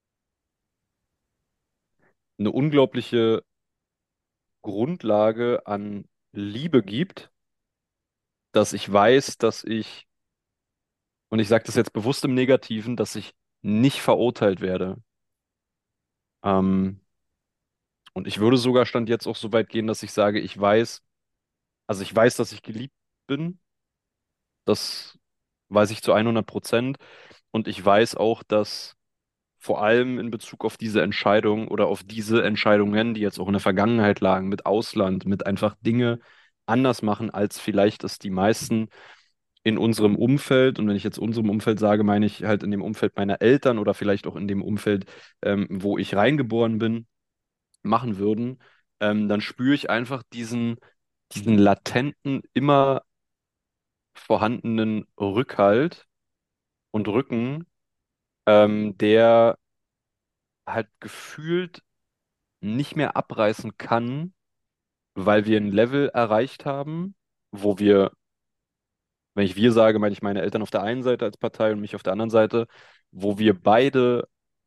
eine unglaubliche Grundlage an Liebe gibt, dass ich weiß, dass ich, und ich sage das jetzt bewusst im Negativen, dass ich nicht verurteilt werde. Ähm, und ich würde sogar Stand jetzt auch so weit gehen, dass ich sage, ich weiß, also ich weiß, dass ich geliebt bin. Das weiß ich zu hundert Prozent. Und ich weiß auch, dass vor allem in Bezug auf diese Entscheidung oder auf diese Entscheidungen, die jetzt auch in der Vergangenheit lagen, mit Ausland, mit einfach Dinge anders machen, als vielleicht es die meisten in unserem Umfeld, und wenn ich jetzt unserem Umfeld sage, meine ich halt in dem Umfeld meiner Eltern oder vielleicht auch in dem Umfeld, ähm, wo ich reingeboren bin, machen würden. ähm, dann spüre ich einfach diesen, diesen latenten, immer vorhandenen Rückhalt und Rücken, ähm, der halt gefühlt nicht mehr abreißen kann, weil wir ein Level erreicht haben, wo wir, wenn ich wir sage, meine ich meine Eltern auf der einen Seite als Partei und mich auf der anderen Seite, wo wir beide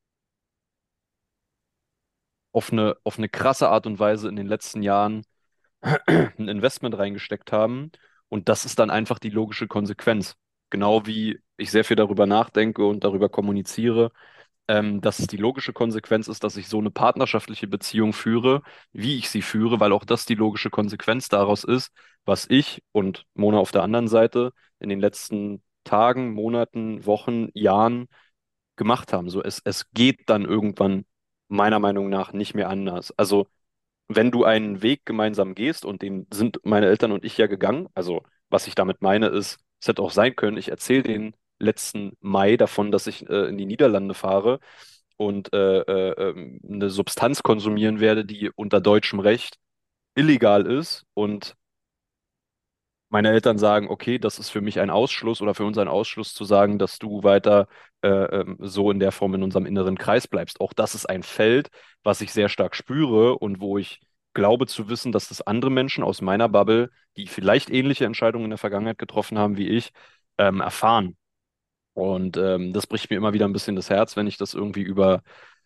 auf eine, auf eine krasse Art und Weise in den letzten Jahren ein Investment reingesteckt haben. Und das ist dann einfach die logische Konsequenz. Genau wie ich sehr viel darüber nachdenke und darüber kommuniziere, ähm, dass es die logische Konsequenz ist, dass ich so eine partnerschaftliche Beziehung führe, wie ich sie führe, weil auch das die logische Konsequenz daraus ist, was ich und Mona auf der anderen Seite in den letzten Tagen, Monaten, Wochen, Jahren gemacht haben. So, es, es geht dann irgendwann meiner Meinung nach nicht mehr anders. Also wenn du einen Weg gemeinsam gehst, und den sind meine Eltern und ich ja gegangen, also was ich damit meine ist, es hätte auch sein können, ich erzähle den letzten Mai davon, dass ich äh, in die Niederlande fahre und äh, äh, ähm, eine Substanz konsumieren werde, die unter deutschem Recht illegal ist, und meine Eltern sagen, okay, das ist für mich ein Ausschluss oder für uns ein Ausschluss zu sagen, dass du weiter äh, ähm, so in der Form in unserem inneren Kreis bleibst. Auch das ist ein Feld, was ich sehr stark spüre und wo ich glaube zu wissen, dass das andere Menschen aus meiner Bubble, die vielleicht ähnliche Entscheidungen in der Vergangenheit getroffen haben wie ich, ähm, erfahren. Und ähm, das bricht mir immer wieder ein bisschen das Herz, wenn ich das irgendwie über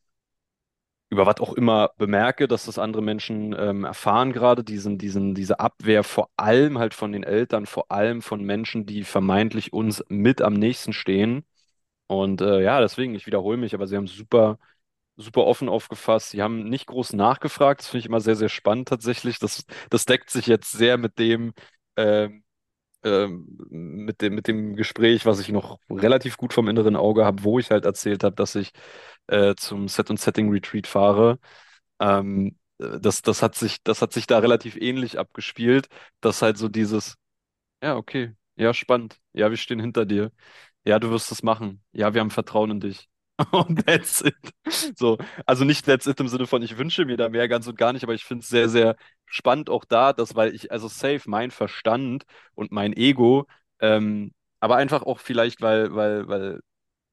über was auch immer bemerke, dass das andere Menschen ähm, erfahren, gerade diesen, diesen, diese Abwehr, vor allem halt von den Eltern, vor allem von Menschen, die vermeintlich uns mit am nächsten stehen. Und äh, ja, deswegen, ich wiederhole mich, aber sie haben super, super offen aufgefasst. Sie haben nicht groß nachgefragt. Das finde ich immer sehr, sehr spannend tatsächlich. Das, das deckt sich jetzt sehr mit dem, ähm, ähm, mit dem, mit dem Gespräch, was ich noch relativ gut vom inneren Auge habe, wo ich halt erzählt habe, dass ich äh, zum Set- und Setting-Retreat fahre. Ähm, äh, das, das hat sich, das hat sich da relativ ähnlich abgespielt, dass halt so dieses, ja, okay, ja, spannend, ja, wir stehen hinter dir, ja, du wirst es machen, ja, wir haben Vertrauen in dich. Und that's it. So, also nicht that's it im Sinne von, ich wünsche mir da mehr, ganz und gar nicht, aber ich finde es sehr, sehr spannend auch da, dass, weil ich, also safe, mein Verstand und mein Ego, ähm, aber einfach auch vielleicht, weil, weil, weil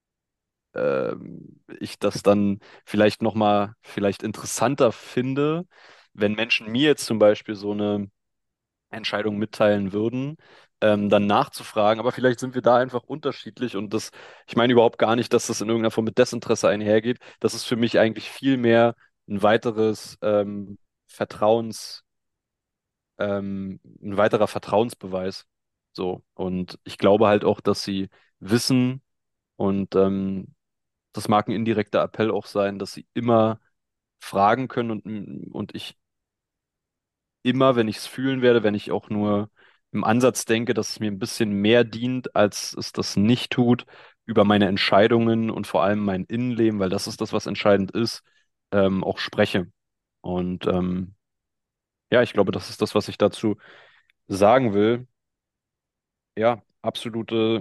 ähm, ich das dann vielleicht nochmal vielleicht interessanter finde, wenn Menschen mir jetzt zum Beispiel so eine Entscheidung mitteilen würden, ähm, dann nachzufragen. Aber vielleicht sind wir da einfach unterschiedlich, und das, ich meine überhaupt gar nicht, dass das in irgendeiner Form mit Desinteresse einhergeht. Das ist für mich eigentlich viel mehr ein weiteres ähm, Vertrauens, ähm, ein weiterer Vertrauensbeweis. So. Und ich glaube halt auch, dass sie wissen, und ähm, das mag ein indirekter Appell auch sein, dass sie immer fragen können, und, und ich immer, wenn ich es fühlen werde, wenn ich auch nur im Ansatz denke, dass es mir ein bisschen mehr dient, als es das nicht tut, über meine Entscheidungen und vor allem mein Innenleben, weil das ist das, was entscheidend ist, ähm, auch spreche. Und ähm, ja, ich glaube, das ist das, was ich dazu sagen will. Ja, absolute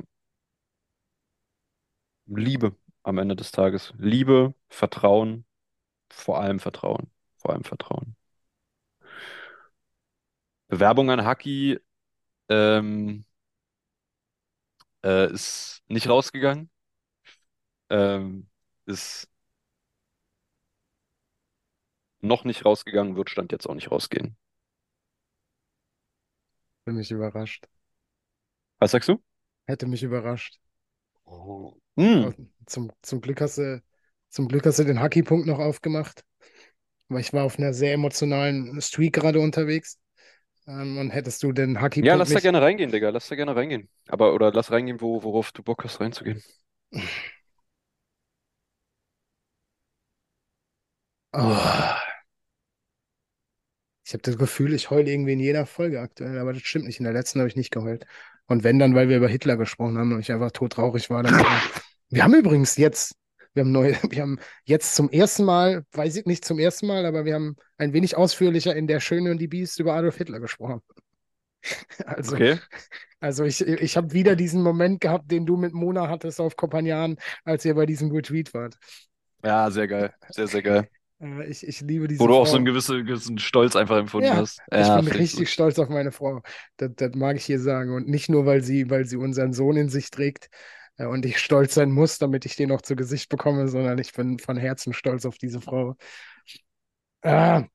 Liebe am Ende des Tages. Liebe, Vertrauen, vor allem Vertrauen, vor allem Vertrauen. Bewerbung an Haki ähm, äh, ist nicht rausgegangen. Ähm, ist noch nicht rausgegangen, wird Stand jetzt auch nicht rausgehen. Hätte mich überrascht. Was sagst du? Hätte mich überrascht. Oh. Aber Hm. zum, zum Glück hast du, zum Glück hast du den Hacky-Punkt noch aufgemacht, weil ich war auf einer sehr emotionalen Streak gerade unterwegs. Ähm, und hättest du den Ja, Hacky-Punkt lass da nicht. gerne reingehen, Digga. Lass da gerne reingehen. Aber, oder lass reingehen, wo, worauf du Bock hast, reinzugehen. Oh, ich habe das Gefühl, ich heule irgendwie in jeder Folge aktuell, aber das stimmt nicht. In der letzten habe ich nicht geheult. Und wenn dann, weil wir über Hitler gesprochen haben und ich einfach todtraurig war, damit er. Wir haben übrigens jetzt, wir haben neu, wir haben jetzt zum ersten Mal, weiß ich nicht zum ersten Mal, aber wir haben ein wenig ausführlicher in Der Schöne und die Biest über Adolf Hitler gesprochen. Also, Okay. also ich, ich habe wieder diesen Moment gehabt, den du mit Mona hattest auf Kopanjan, als ihr bei diesem Retreat wart. Ja, sehr geil. Sehr, sehr geil. Äh, ich, ich liebe Wo diese du auch so einen Frau. gewissen, gewissen Stolz einfach empfunden Ja, hast. ich Ja, bin finde ich richtig gut. stolz auf meine Frau. Das, das mag ich hier sagen. Und nicht nur, weil sie, weil sie unseren Sohn in sich trägt, äh, und ich stolz sein muss, damit ich den auch zu Gesicht bekomme, sondern ich bin von Herzen stolz auf diese Frau. Ah,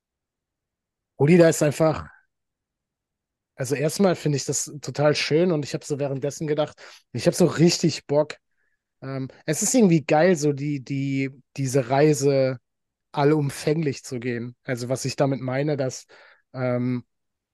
Rudi, da ist einfach, also erstmal finde ich das total schön und ich habe so währenddessen gedacht, ich habe so richtig Bock. Ähm, es ist irgendwie geil, so die, die, diese Reise allumfänglich zu gehen. Also was ich damit meine, dass ähm,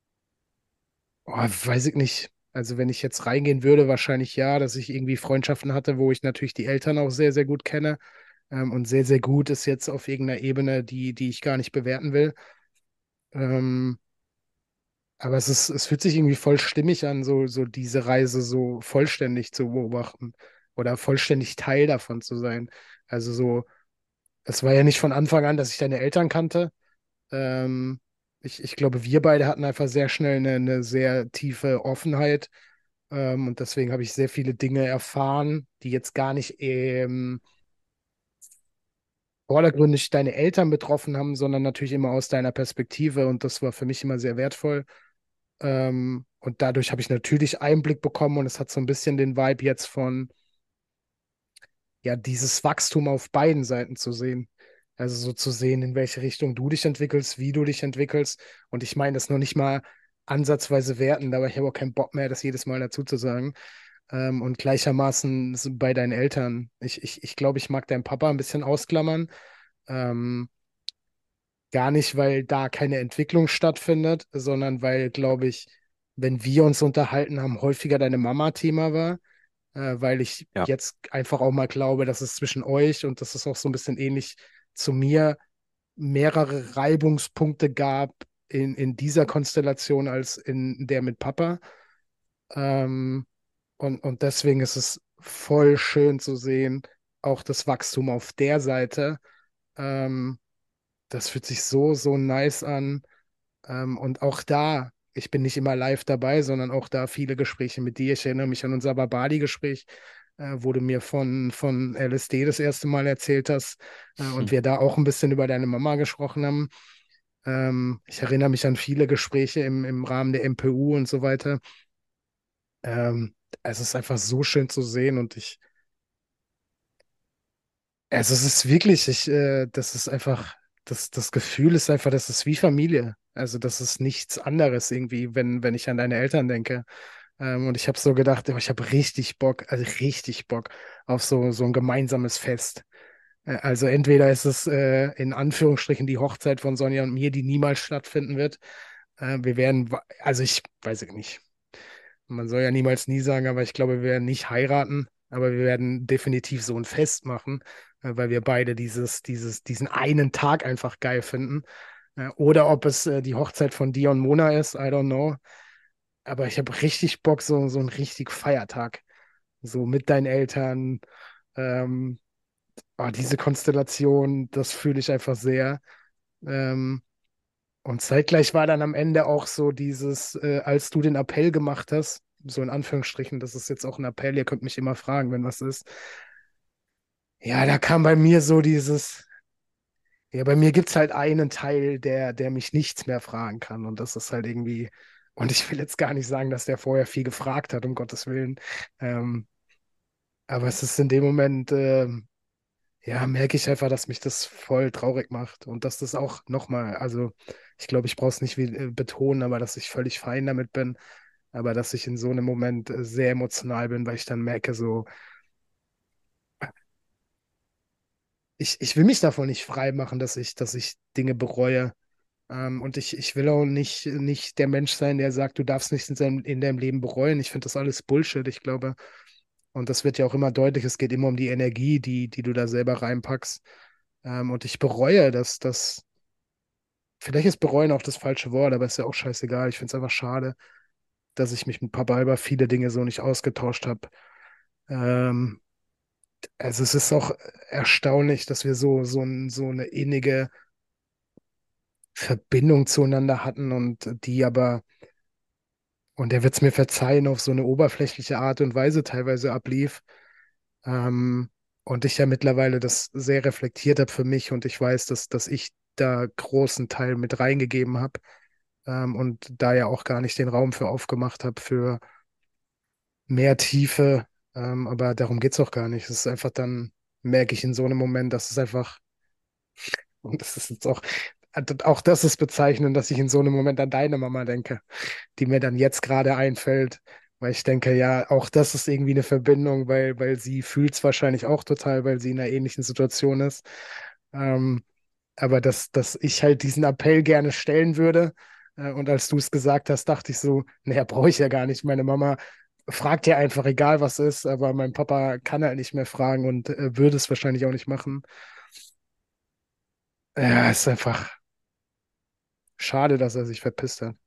oh, weiß ich nicht. Also wenn ich jetzt reingehen würde, wahrscheinlich ja, dass ich irgendwie Freundschaften hatte, wo ich natürlich die Eltern auch sehr, sehr gut kenne. Ähm, und sehr, sehr gut ist jetzt auf irgendeiner Ebene, die, die ich gar nicht bewerten will. Ähm, aber es ist, es fühlt sich irgendwie voll stimmig an, so, so diese Reise so vollständig zu beobachten oder vollständig Teil davon zu sein. Also so, es war ja nicht von Anfang an, dass ich deine Eltern kannte. Ähm, ich, ich glaube, wir beide hatten einfach sehr schnell eine, eine sehr tiefe Offenheit. Ähm, und deswegen habe ich sehr viele Dinge erfahren, die jetzt gar nicht ähm, vordergründig deine Eltern betroffen haben, sondern natürlich immer aus deiner Perspektive. Und das war für mich immer sehr wertvoll. Ähm, und dadurch habe ich natürlich Einblick bekommen und es hat so ein bisschen den Vibe jetzt von, ja, dieses Wachstum auf beiden Seiten zu sehen. Also so zu sehen, in welche Richtung du dich entwickelst, wie du dich entwickelst. Und ich meine das noch nicht mal ansatzweise werten, aber ich habe auch keinen Bock mehr, das jedes Mal dazu zu sagen. Ähm, und gleichermaßen so bei deinen Eltern. Ich, ich, ich glaube, ich mag deinen Papa ein bisschen ausklammern. Ähm, Gar nicht, weil da keine Entwicklung stattfindet, sondern weil, glaube ich, wenn wir uns unterhalten haben, häufiger deine Mama Thema war, äh, weil ich Ja, jetzt einfach auch mal glaube, dass es zwischen euch und das ist auch so ein bisschen ähnlich zu mir mehrere Reibungspunkte gab in, in dieser Konstellation als in der mit Papa. Ähm, und, und deswegen ist es voll schön zu sehen, auch das Wachstum auf der Seite. Ähm, Das fühlt sich so, so nice an. Ähm, und auch da, ich bin nicht immer live dabei, sondern auch da viele Gespräche mit dir. Ich erinnere mich an unser Bali-Gespräch, äh, wo du mir von, von L S D das erste Mal erzählt hast, äh, und hm. wir da auch ein bisschen über deine Mama gesprochen haben. Ähm, ich erinnere mich an viele Gespräche im, im Rahmen der M P U und so weiter. Ähm, Es ist einfach so schön zu sehen und ich, also es ist wirklich, ich, äh, das ist einfach, das, das Gefühl ist einfach, das ist wie Familie. Also das ist nichts anderes irgendwie, wenn, wenn ich an deine Eltern denke. Ähm, und ich habe so gedacht, oh, ich habe richtig Bock, also richtig Bock auf so, so ein gemeinsames Fest. Äh, Also entweder ist es äh, in Anführungsstrichen die Hochzeit von Sonja und mir, die niemals stattfinden wird. Äh, wir werden, wa- also ich weiß ich nicht. Man soll ja niemals nie sagen, aber ich glaube, wir werden nicht heiraten, aber wir werden definitiv so ein Fest machen, äh, weil wir beide dieses, dieses, diesen einen Tag einfach geil finden. Äh, Oder ob es äh, die Hochzeit von dir und Mona ist, I don't know. Aber ich habe richtig Bock, so, so einen richtig Feiertag. So mit deinen Eltern. Ähm, ah, diese Konstellation, das fühle ich einfach sehr. Ähm, und zeitgleich war dann am Ende auch so dieses, äh, als du den Appell gemacht hast, so in Anführungsstrichen, das ist jetzt auch ein Appell, ihr könnt mich immer fragen, wenn was ist. Ja, da kam bei mir so dieses, ja, bei mir gibt es halt einen Teil, der, der mich nichts mehr fragen kann. Und das ist halt irgendwie, und ich will jetzt gar nicht sagen, dass der vorher viel gefragt hat, um Gottes Willen. Ähm, aber es ist in dem Moment, ähm, ja, merke ich einfach, dass mich das voll traurig macht. Und dass das auch nochmal, also ich glaube, ich brauche es nicht wie, äh, betonen, aber dass ich völlig fein damit bin. Aber dass ich in so einem Moment äh, sehr emotional bin, weil ich dann merke, so, ich, ich will mich davon nicht frei machen, dass ich, dass ich Dinge bereue. Ähm, und ich, ich will auch nicht, nicht der Mensch sein, der sagt, du darfst nichts in, seinem, in deinem Leben bereuen. Ich finde das alles Bullshit. Ich glaube, und das wird ja auch immer deutlich, es geht immer um die Energie, die, die du da selber reinpackst. Ähm, und ich bereue, dass das, vielleicht ist bereuen auch das falsche Wort, aber ist ja auch scheißegal. Ich finde es einfach schade, dass ich mich mit Papa über viele Dinge so nicht ausgetauscht habe. Ähm, also es ist auch erstaunlich, dass wir so, so, ein, so eine innige Verbindung zueinander hatten und die aber, und er wird es mir verzeihen, auf so eine oberflächliche Art und Weise teilweise ablief. Ähm, Und ich ja mittlerweile das sehr reflektiert habe für mich und ich weiß, dass, dass ich da großen Teil mit reingegeben habe, ähm, und da ja auch gar nicht den Raum für aufgemacht habe für mehr Tiefe. Ähm, aber darum geht es auch gar nicht. Es ist einfach dann, merke ich in so einem Moment, dass es einfach, und das ist jetzt auch, auch das ist bezeichnend, dass ich in so einem Moment an deine Mama denke, die mir dann jetzt gerade einfällt, weil ich denke, ja, auch das ist irgendwie eine Verbindung, weil, weil sie fühlt es wahrscheinlich auch total, weil sie in einer ähnlichen Situation ist. Ähm, aber dass, dass ich halt diesen Appell gerne stellen würde. Äh, und als du es gesagt hast, dachte ich so, naja, brauche ich ja gar nicht. Meine Mama fragt ja einfach, egal was ist, aber mein Papa kann halt nicht mehr fragen und äh, würde es wahrscheinlich auch nicht machen. Ja, ist einfach schade, dass er sich verpisst hat.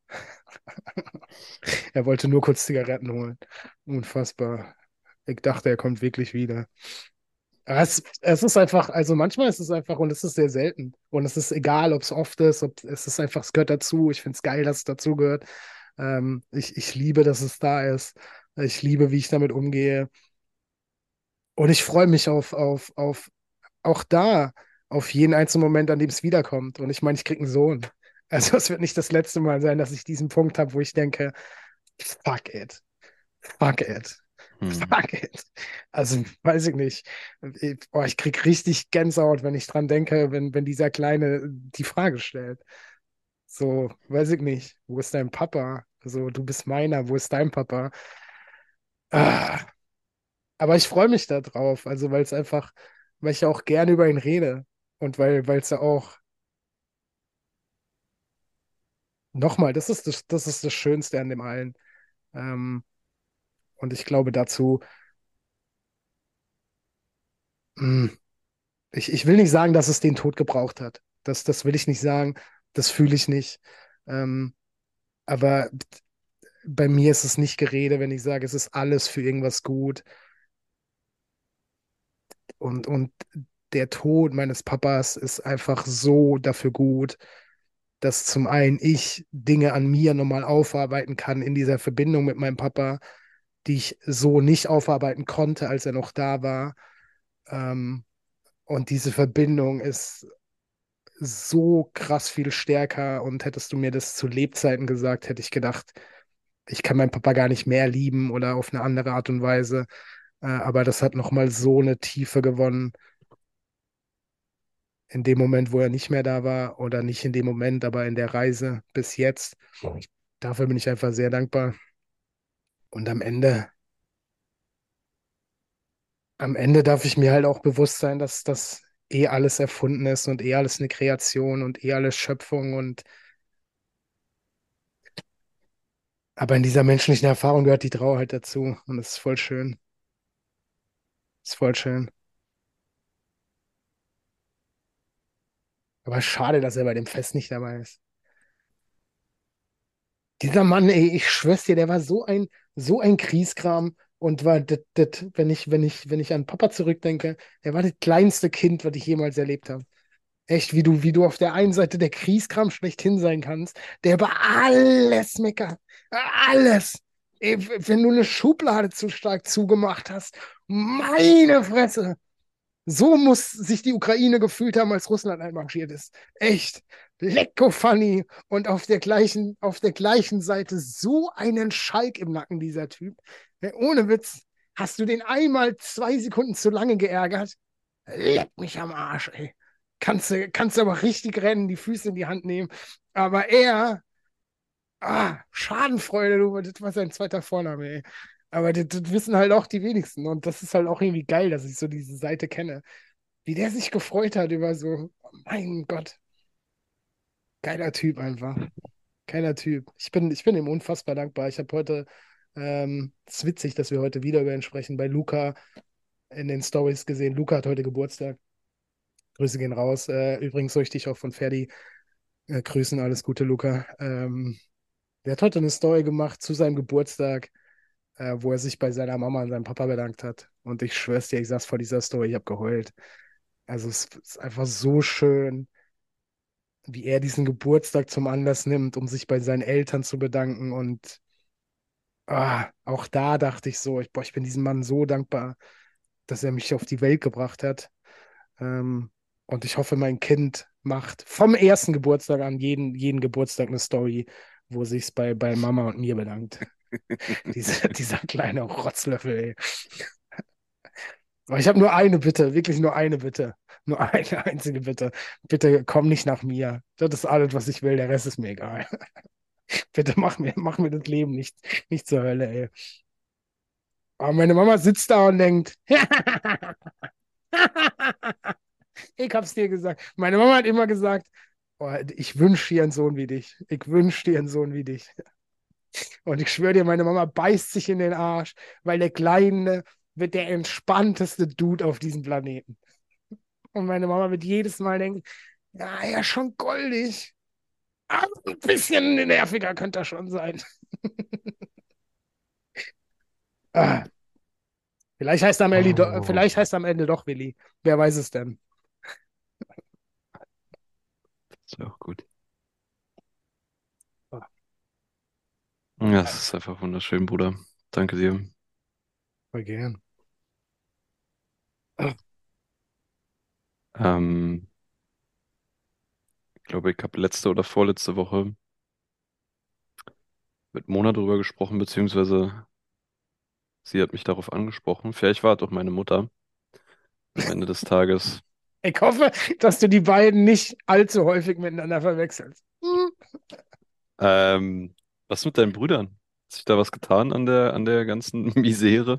Er wollte nur kurz Zigaretten holen. Unfassbar. Ich dachte, er kommt wirklich wieder. Aber Es, es ist einfach, also manchmal ist es einfach, und es ist sehr selten. Und es ist egal, ob es oft ist, ob es ist einfach, es gehört dazu. Ich finde es geil, dass es dazu gehört. Ähm, ich, ich liebe, dass es da ist. Ich liebe, wie ich damit umgehe. Und ich freue mich auf, auf, auf, auch da, auf jeden einzelnen Moment, an dem es wiederkommt. Und ich meine, ich kriege einen Sohn. Also es wird nicht das letzte Mal sein, dass ich diesen Punkt habe, wo ich denke, fuck it. Fuck it. Hm. Fuck it. Also, weiß ich nicht. Ich, oh, ich krieg richtig Gänsehaut, wenn ich dran denke, wenn, wenn dieser Kleine die Frage stellt. So, weiß ich nicht. Wo ist dein Papa? Also, du bist meiner, wo ist dein Papa? Ah, aber ich freue mich da drauf, also weil es einfach, weil ich ja auch gerne über ihn rede. Und weil, weil es ja auch, nochmal, das ist das, das ist das Schönste an dem allen. Ähm, und ich glaube dazu, mh, Ich, ich will nicht sagen, dass es den Tod gebraucht hat. Das, das will ich nicht sagen. Das fühle ich nicht. Ähm, aber bei mir ist es nicht Gerede, wenn ich sage, es ist alles für irgendwas gut. Und, und der Tod meines Papas ist einfach so dafür gut, dass zum einen ich Dinge an mir nochmal aufarbeiten kann in dieser Verbindung mit meinem Papa, die ich so nicht aufarbeiten konnte, als er noch da war. Ähm, und diese Verbindung ist so krass viel stärker und hättest du mir das zu Lebzeiten gesagt, hätte ich gedacht, ich kann meinen Papa gar nicht mehr lieben oder auf eine andere Art und Weise. Äh, aber das hat nochmal so eine Tiefe gewonnen in dem Moment, wo er nicht mehr da war oder nicht in dem Moment, aber in der Reise bis jetzt. Dafür bin ich einfach sehr dankbar. Und am Ende, am Ende darf ich mir halt auch bewusst sein, dass das eh alles erfunden ist und eh alles eine Kreation und eh alles Schöpfung und aber in dieser menschlichen Erfahrung gehört die Trauer halt dazu. Und das ist voll schön. Das ist voll schön. Aber schade, dass er bei dem Fest nicht dabei ist. Dieser Mann, ey, ich schwör's dir, der war so ein, so ein Grieskram und war das, das, wenn ich, wenn ich, wenn ich an Papa zurückdenke, er war das kleinste Kind, was ich jemals erlebt habe. Echt, wie du, wie du auf der einen Seite der Grieskram schlechthin sein kannst, der über alles meckert. Alles. Ey, wenn du eine Schublade zu stark zugemacht hast, meine Fresse. So muss sich die Ukraine gefühlt haben, als Russland einmarschiert ist. Echt. Lecko funny. Und auf der gleichen, auf der gleichen Seite so einen Schalk im Nacken, dieser Typ. Ja, ohne Witz. Hast du den einmal zwei Sekunden zu lange geärgert? Leck mich am Arsch, ey. Kannst du, kannst du aber richtig rennen, die Füße in die Hand nehmen. Aber er, ah, Schadenfreude, du, das war sein zweiter Vorname, ey. Aber das, das wissen halt auch die wenigsten. Und das ist halt auch irgendwie geil, dass ich so diese Seite kenne. Wie der sich gefreut hat über so, oh mein Gott, geiler Typ einfach. Geiler Typ. Ich bin, ich bin ihm unfassbar dankbar. Ich habe heute, ähm, es ist witzig, dass wir heute wieder über ihn sprechen, bei Luca in den Stories gesehen. Luca hat heute Geburtstag. Grüße gehen raus. Äh, übrigens soll ich dich auch von Ferdi äh, grüßen. Alles Gute, Luca. Ähm, der hat heute eine Story gemacht zu seinem Geburtstag, äh, wo er sich bei seiner Mama und seinem Papa bedankt hat. Und ich schwör's dir, ich saß vor dieser Story, ich habe geheult. Also es ist einfach so schön, wie er diesen Geburtstag zum Anlass nimmt, um sich bei seinen Eltern zu bedanken. Und ah, auch da dachte ich so, ich, boah, ich bin diesem Mann so dankbar. dass er mich auf die Welt gebracht hat. Ähm, und ich hoffe, mein Kind macht vom ersten Geburtstag an jeden, jeden Geburtstag eine Story, wo sich's bei, bei Mama und mir bedankt. Diese, dieser kleine Rotzlöffel, ey. Aber ich habe nur eine Bitte, wirklich nur eine Bitte. Nur eine einzige Bitte. Bitte komm nicht nach mir. Das ist alles, was ich will. Der Rest ist mir egal. Bitte mach mir, mach mir das Leben nicht, nicht zur Hölle, ey. Aber meine Mama sitzt da und denkt, ich hab's dir gesagt. Meine Mama hat immer gesagt, oh, ich wünsche dir einen Sohn wie dich. Ich wünsche dir einen Sohn wie dich. Und ich schwöre dir, meine Mama beißt sich in den Arsch, weil der Kleine wird der entspannteste Dude auf diesem Planeten. Und meine Mama wird jedes Mal denken, ja, ja, schon goldig. Aber ein bisschen nerviger könnte er schon sein. Ah, vielleicht heißt er am Ende, do- Oh, vielleicht heißt er am Ende doch Willi. Wer weiß es denn? ist ja auch gut. Ah, Ja, ja, es ist einfach wunderschön, Bruder. Danke dir. voll gern. Ah, Ähm, ich glaube, ich habe letzte oder vorletzte Woche mit Mona darüber gesprochen, beziehungsweise sie hat mich darauf angesprochen. Vielleicht war es auch meine Mutter am Ende des Tages. ich hoffe, dass du die beiden nicht allzu häufig miteinander verwechselst. Hm. Ähm, was mit deinen Brüdern? Hat sich da was getan an der, an der ganzen Misere?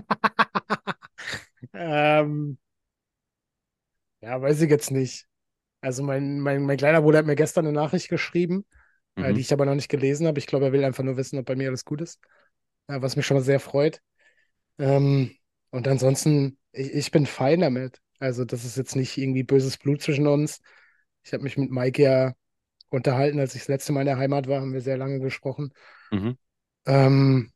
ähm, ja, weiß ich jetzt nicht. Also mein, mein, mein kleiner Bruder hat mir gestern eine Nachricht geschrieben, äh, die Mhm, ich aber noch nicht gelesen habe. Ich glaube, er will einfach nur wissen, ob bei mir alles gut ist, äh, was mich schon mal sehr freut. Ähm, und ansonsten, ich, ich bin fein damit. Also das ist jetzt nicht irgendwie böses Blut zwischen uns. Ich habe mich mit Mike ja unterhalten, als ich das letzte Mal in der Heimat war, haben wir sehr lange gesprochen. mhm, Ähm,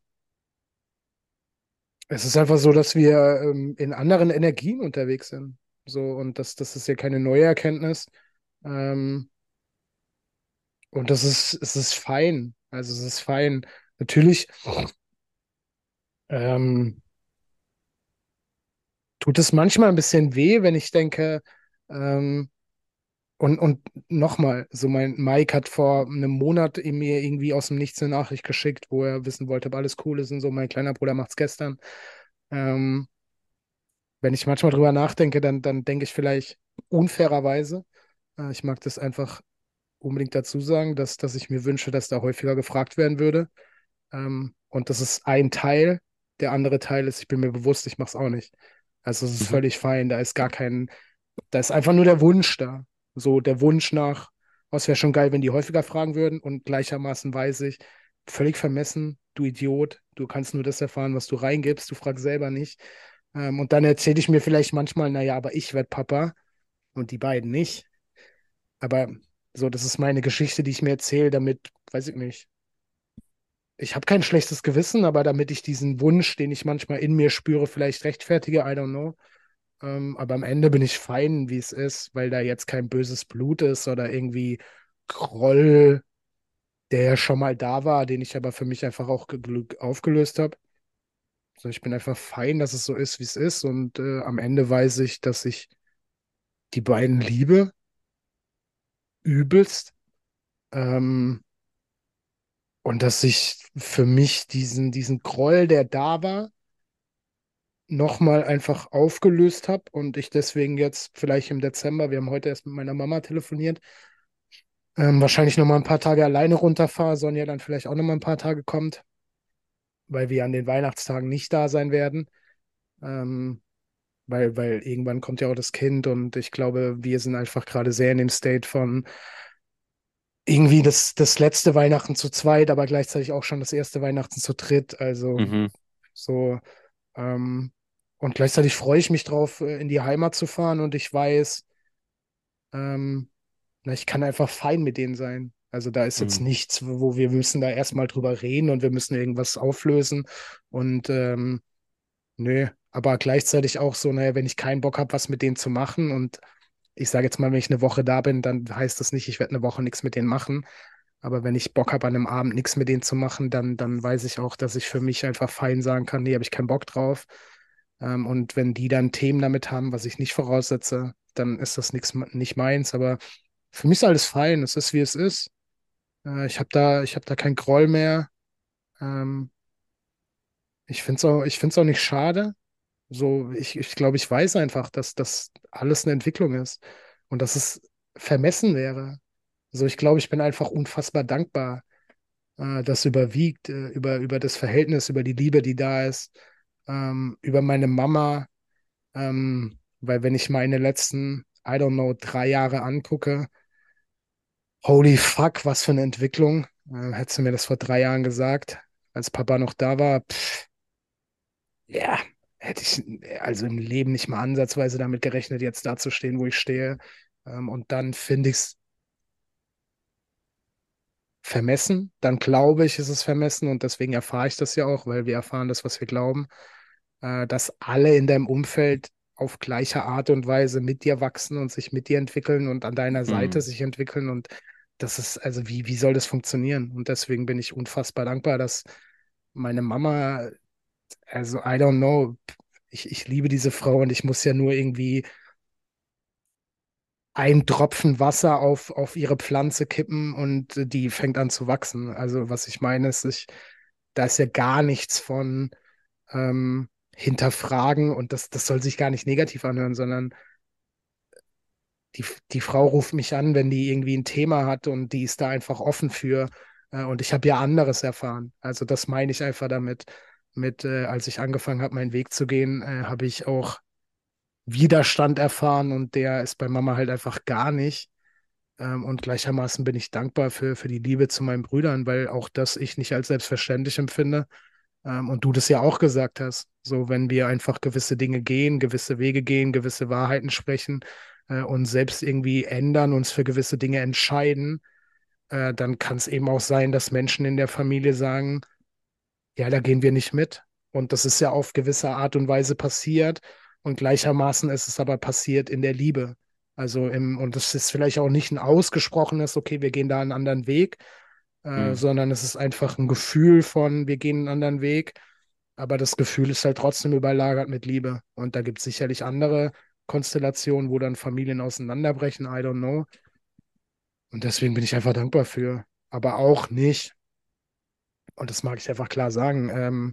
Es ist einfach so, dass wir ähm, in anderen Energien unterwegs sind. So, und das, das ist ja keine neue Erkenntnis. Ähm, und das ist, es ist fein. Also es ist fein. Natürlich ähm, tut es manchmal ein bisschen weh, wenn ich denke, ähm, und, und nochmal, so mein Mike hat vor einem Monat mir irgendwie aus dem Nichts eine Nachricht geschickt, wo er wissen wollte, ob alles cool ist und so. Mein kleiner Bruder macht's gestern. Ähm, Wenn ich manchmal drüber nachdenke, dann, dann denke ich vielleicht unfairerweise. Äh, ich mag das einfach unbedingt dazu sagen, dass, dass ich mir wünsche, dass da häufiger gefragt werden würde. Ähm, und das ist ein Teil. Der andere Teil ist, ich bin mir bewusst, ich mache es auch nicht. Also es ist mhm, völlig fein. Da ist gar kein, da ist einfach nur der Wunsch da. So der Wunsch nach, oh, es wäre schon geil, wenn die häufiger fragen würden. Und gleichermaßen weiß ich, völlig vermessen, du Idiot, du kannst nur das erfahren, was du reingibst, du fragst selber nicht. Ähm, und dann erzähle ich mir vielleicht manchmal, naja, aber ich werde Papa und die beiden nicht. Aber so, das ist meine Geschichte, die ich mir erzähle, damit, weiß ich nicht. Ich habe kein schlechtes Gewissen, aber damit ich diesen Wunsch, den ich manchmal in mir spüre, vielleicht rechtfertige, I don't know. Ähm, aber am Ende bin ich fein, wie es ist, weil da jetzt kein böses Blut ist oder irgendwie Groll, der ja schon mal da war, den ich aber für mich einfach auch ge- aufgelöst habe. So, ich bin einfach fein, dass es so ist, wie es ist. Und äh, am Ende weiß ich, dass ich die beiden liebe, übelst. Ähm, und dass ich für mich diesen, diesen Groll, der da war, nochmal einfach aufgelöst habe und ich deswegen jetzt vielleicht im Dezember, wir haben heute erst mit meiner Mama telefoniert, ähm, wahrscheinlich nochmal ein paar Tage alleine runterfahre, Sonja dann vielleicht auch nochmal ein paar Tage kommt, weil wir an den Weihnachtstagen nicht da sein werden. Ähm, weil, weil irgendwann kommt ja auch das Kind und ich glaube, wir sind einfach gerade sehr in dem State von irgendwie das, das letzte Weihnachten zu zweit, aber gleichzeitig auch schon das erste Weihnachten zu dritt. Also mhm, so, ähm, und gleichzeitig freue ich mich drauf, äh, in die Heimat zu fahren und ich weiß, ähm, na, ich kann einfach fein mit denen sein. Also da ist jetzt mhm, nichts, wo wir müssen da erstmal drüber reden und wir müssen irgendwas auflösen. Und ähm, nö, aber gleichzeitig auch so, naja, wenn ich keinen Bock habe, was mit denen zu machen und ich sage jetzt mal, wenn ich eine Woche da bin, dann heißt das nicht, ich werde eine Woche nichts mit denen machen. Aber wenn ich Bock habe, an einem Abend nichts mit denen zu machen, dann, dann weiß ich auch, dass ich für mich einfach fein sagen kann, nee, habe ich keinen Bock drauf. Ähm, und wenn die dann Themen damit haben, was ich nicht voraussetze, dann ist das nichts, nicht meins. Aber für mich ist alles fein. Es ist, wie es ist. Äh, ich habe da, ich habe da keinen Groll mehr. Ähm, ich finde es auch, ich finde es auch nicht schade. So, ich, ich glaube, ich weiß einfach, dass das alles eine Entwicklung ist und dass es vermessen wäre. So, ich glaube, ich bin einfach unfassbar dankbar. Äh, das überwiegt, äh, über, über das Verhältnis, über die Liebe, die da ist, ähm, über meine Mama. Ähm, weil wenn ich meine letzten, I don't know, drei Jahre angucke, holy fuck, was für eine Entwicklung. Äh, hättest du mir das vor drei Jahren gesagt, als Papa noch da war, pff, ja, hätte ich also im Leben nicht mal ansatzweise damit gerechnet, jetzt da zu stehen, wo ich stehe. Ähm, und dann finde ich es vermessen. Dann glaube ich, ist es vermessen und deswegen erfahre ich das ja auch, weil wir erfahren das, was wir glauben, äh, dass alle in deinem Umfeld auf gleiche Art und Weise mit dir wachsen und sich mit dir entwickeln und an deiner Seite Hm. sich entwickeln. Und das ist, also wie, wie soll das funktionieren? Und deswegen bin ich unfassbar dankbar, dass meine Mama, also I don't know, ich, ich liebe diese Frau und ich muss ja nur irgendwie ein Tropfen Wasser auf, auf ihre Pflanze kippen und äh, die fängt an zu wachsen. Also was ich meine ist, ich, da ist ja gar nichts von ähm, hinterfragen und das, das soll sich gar nicht negativ anhören, sondern die, die Frau ruft mich an, wenn die irgendwie ein Thema hat und die ist da einfach offen für. Äh, und ich habe ja anderes erfahren. Also das meine ich einfach damit. Mit, äh, als ich angefangen habe, meinen Weg zu gehen, äh, habe ich auch Widerstand erfahren und der ist bei Mama halt einfach gar nicht. Ähm, und gleichermaßen bin ich dankbar für, für die Liebe zu meinen Brüdern, weil auch das ich nicht als selbstverständlich empfinde. Ähm, und du das ja auch gesagt hast. So, wenn wir einfach gewisse Dinge gehen, gewisse Wege gehen, gewisse Wahrheiten sprechen äh, und selbst irgendwie ändern, uns für gewisse Dinge entscheiden, äh, dann kann es eben auch sein, dass Menschen in der Familie sagen, ja, da gehen wir nicht mit. Und das ist ja auf gewisse Art und Weise passiert. Und gleichermaßen ist es aber passiert in der Liebe. Also im, und es ist vielleicht auch nicht ein ausgesprochenes, okay, wir gehen da einen anderen Weg, äh, Hm. sondern es ist einfach ein Gefühl von, wir gehen einen anderen Weg. Aber das Gefühl ist halt trotzdem überlagert mit Liebe. Und da gibt es sicherlich andere Konstellationen, wo dann Familien auseinanderbrechen, I don't know. Und deswegen bin ich einfach dankbar für. Aber auch nicht, und das mag ich einfach klar sagen, ähm,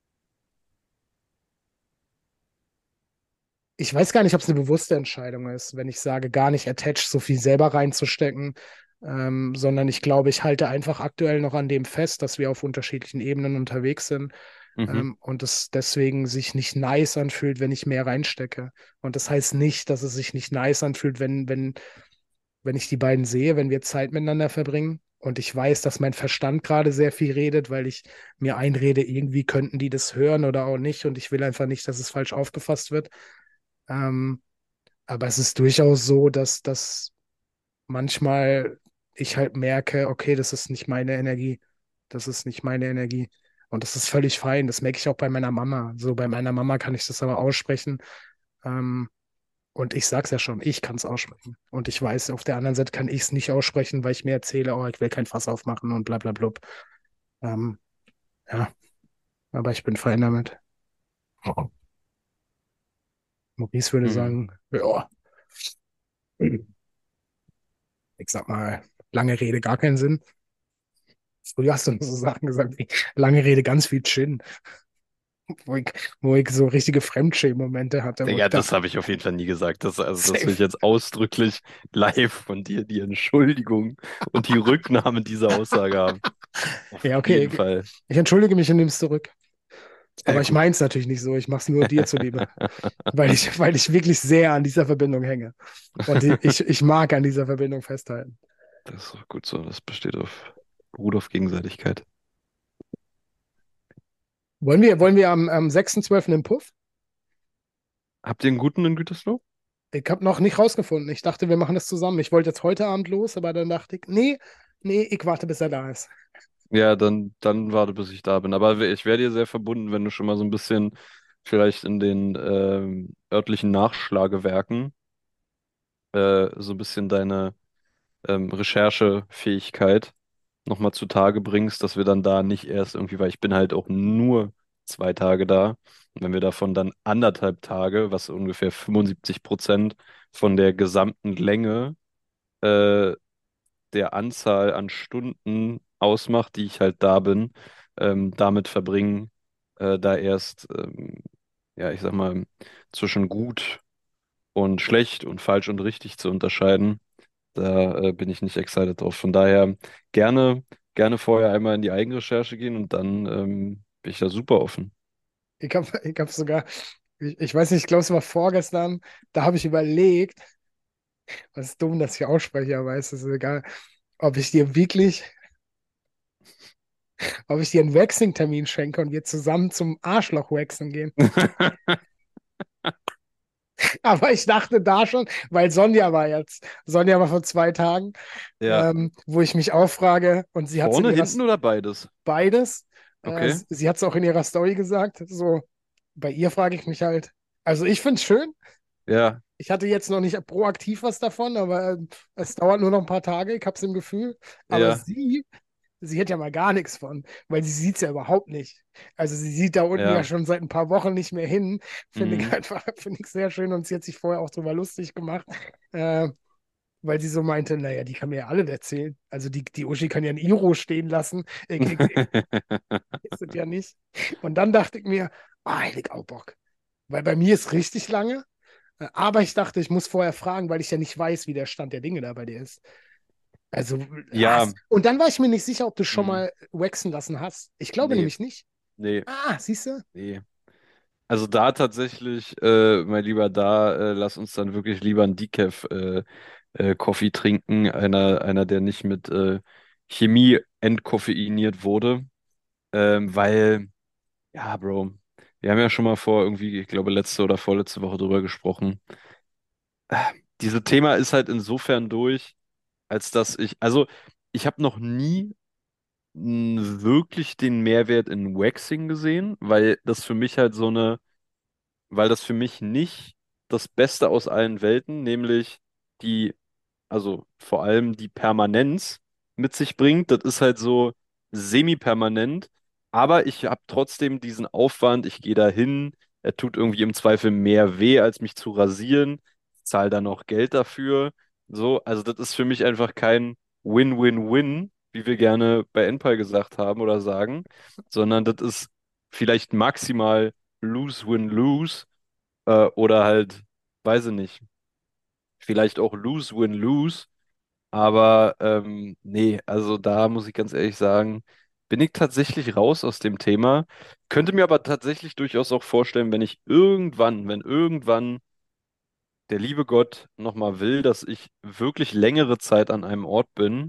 ich weiß gar nicht, ob es eine bewusste Entscheidung ist, wenn ich sage, gar nicht attached, so viel selber reinzustecken, ähm, sondern ich glaube, ich halte einfach aktuell noch an dem fest, dass wir auf unterschiedlichen Ebenen unterwegs sind, Mhm. ähm, und es deswegen sich nicht nice anfühlt, wenn ich mehr reinstecke. Und das heißt nicht, dass es sich nicht nice anfühlt, wenn, wenn, wenn ich die beiden sehe, wenn wir Zeit miteinander verbringen. Und ich weiß, dass mein Verstand gerade sehr viel redet, weil ich mir einrede, irgendwie könnten die das hören oder auch nicht. Und ich will einfach nicht, dass es falsch aufgefasst wird. Ähm, aber es ist durchaus so, dass, dass manchmal ich halt merke, okay, das ist nicht meine Energie. Das ist nicht meine Energie. Und das ist völlig fein. Das merke ich auch bei meiner Mama. So, bei meiner Mama kann ich das aber aussprechen. Ähm, und ich sag's ja schon, ich kann es aussprechen. Und ich weiß, auf der anderen Seite kann ich es nicht aussprechen, weil ich mir erzähle, oh, ich will kein Fass aufmachen und bla bla blub. Ähm, ja, aber ich bin fein damit. Maurice würde Mhm. sagen, ja, ich sag mal, lange Rede, gar keinen Sinn. Früher hast du nur so Sachen gesagt wie lange Rede, ganz viel Gin, wo ich, wo ich so richtige Fremdschämen-Momente hatte, wo ich Digga, das dachte, habe ich auf jeden Fall nie gesagt. Das, also, das will ich safe. jetzt ausdrücklich live von dir, die Entschuldigung und die Rücknahme dieser Aussage haben. Auf Ja, okay, jeden ich, Fall. ich entschuldige mich und nehme es zurück. Sehr Aber ich gut. meine es natürlich nicht so, ich mache es nur dir zuliebe, weil ich, weil ich wirklich sehr an dieser Verbindung hänge. Und die, ich, ich mag an dieser Verbindung festhalten. Das ist doch gut so. Das besteht auf, beruht auf Gegenseitigkeit. Wollen wir, wollen wir am, am sechster zwölften im Puff? Habt ihr einen guten in Gütersloh? Ich habe noch nicht rausgefunden. Ich dachte, wir machen das zusammen. Ich wollte jetzt heute Abend los, aber dann dachte ich, nee, nee, ich warte, bis er da ist. Ja, dann, dann warte, bis ich da bin. Aber ich wäre dir sehr verbunden, wenn du schon mal so ein bisschen vielleicht in den ähm, örtlichen Nachschlagewerken äh, so ein bisschen deine ähm, Recherchefähigkeit nochmal zutage bringst, dass wir dann da nicht erst irgendwie, weil ich bin halt auch nur zwei Tage da. Und wenn wir davon dann anderthalb Tage, was ungefähr fünfundsiebzig Prozent von der gesamten Länge äh, der Anzahl an Stunden ausmacht, die ich halt da bin, ähm, damit verbringen, äh, da erst, ähm, ja, ich sag mal, zwischen gut und schlecht und falsch und richtig zu unterscheiden. Da äh, bin ich nicht excited drauf. Von daher gerne, gerne vorher einmal in die Eigenrecherche gehen und dann ähm, bin ich da super offen. Ich habe ich hab sogar, ich, ich weiß nicht, ich glaube, es war vorgestern, da habe ich überlegt, was ist dumm, dass ich ausspreche, aber es ist egal, ob ich dir wirklich, ob ich dir einen Waxing-Termin schenke und wir zusammen zum Arschloch-Waxen gehen. Aber ich dachte da schon, weil Sonja war jetzt, Sonja war vor zwei Tagen, Ja, ähm, wo ich mich auch frage, und sie hat es in vorne, ihrer, hinten oder beides? beides, äh, Okay. sie hat es auch in ihrer Story gesagt, so, bei ihr frage ich mich halt, also ich finde es schön, Ja, ich hatte jetzt noch nicht proaktiv was davon, aber äh, es dauert nur noch ein paar Tage, ich habe es im Gefühl, aber ja, sie, sie hat ja mal gar nichts von, weil sie sieht es ja überhaupt nicht. Also sie sieht da unten ja ja. schon seit ein paar Wochen nicht mehr hin. Finde ich Mhm. einfach, finde ich sehr schön und sie hat sich vorher auch drüber lustig gemacht, äh, weil sie so meinte, naja, die kann mir ja alles erzählen. Also die, die Uschi kann ja ein Iro stehen lassen. Ich, ich, ich weiß das ja nicht. Und dann dachte ich mir, ah, hätte ich auch Bock. Weil bei mir ist richtig lange, äh, aber ich dachte, ich muss vorher fragen, weil ich ja nicht weiß, wie der Stand der Dinge da bei dir ist. Also, Ja, hast. Und dann war ich mir nicht sicher, ob du schon mhm. mal waxen lassen hast. Ich glaube Nee, nämlich nicht. nee, Ah, siehst du? nee. Also da tatsächlich, äh, mein Lieber, da äh, lass uns dann wirklich lieber einen Decaf äh, äh, Coffee trinken, einer, einer, der nicht mit äh, Chemie entkoffeiniert wurde, ähm, weil, ja, Bro, wir haben ja schon mal vor irgendwie, ich glaube, letzte oder vorletzte Woche drüber gesprochen. Dieses Thema ist halt insofern durch, als dass ich, also ich habe noch nie mh, wirklich den Mehrwert in Waxing gesehen, weil das für mich halt so eine, weil das für mich nicht das Beste aus allen Welten, nämlich die, also vor allem die Permanenz mit sich bringt. Das ist halt so semi-permanent, aber ich habe trotzdem diesen Aufwand, ich gehe da hin, er tut irgendwie im Zweifel mehr weh, als mich zu rasieren, zahle dann noch Geld dafür. So, also das ist für mich einfach kein Win-Win-Win, wie wir gerne bei Enpal gesagt haben oder sagen, sondern das ist vielleicht maximal Lose-Win-Lose äh, oder halt, weiß ich nicht, vielleicht auch Lose-Win-Lose. Aber ähm, nee, also da muss ich ganz ehrlich sagen, bin ich tatsächlich raus aus dem Thema. Könnte mir aber tatsächlich durchaus auch vorstellen, wenn ich irgendwann, wenn irgendwann der liebe Gott nochmal will, dass ich wirklich längere Zeit an einem Ort bin,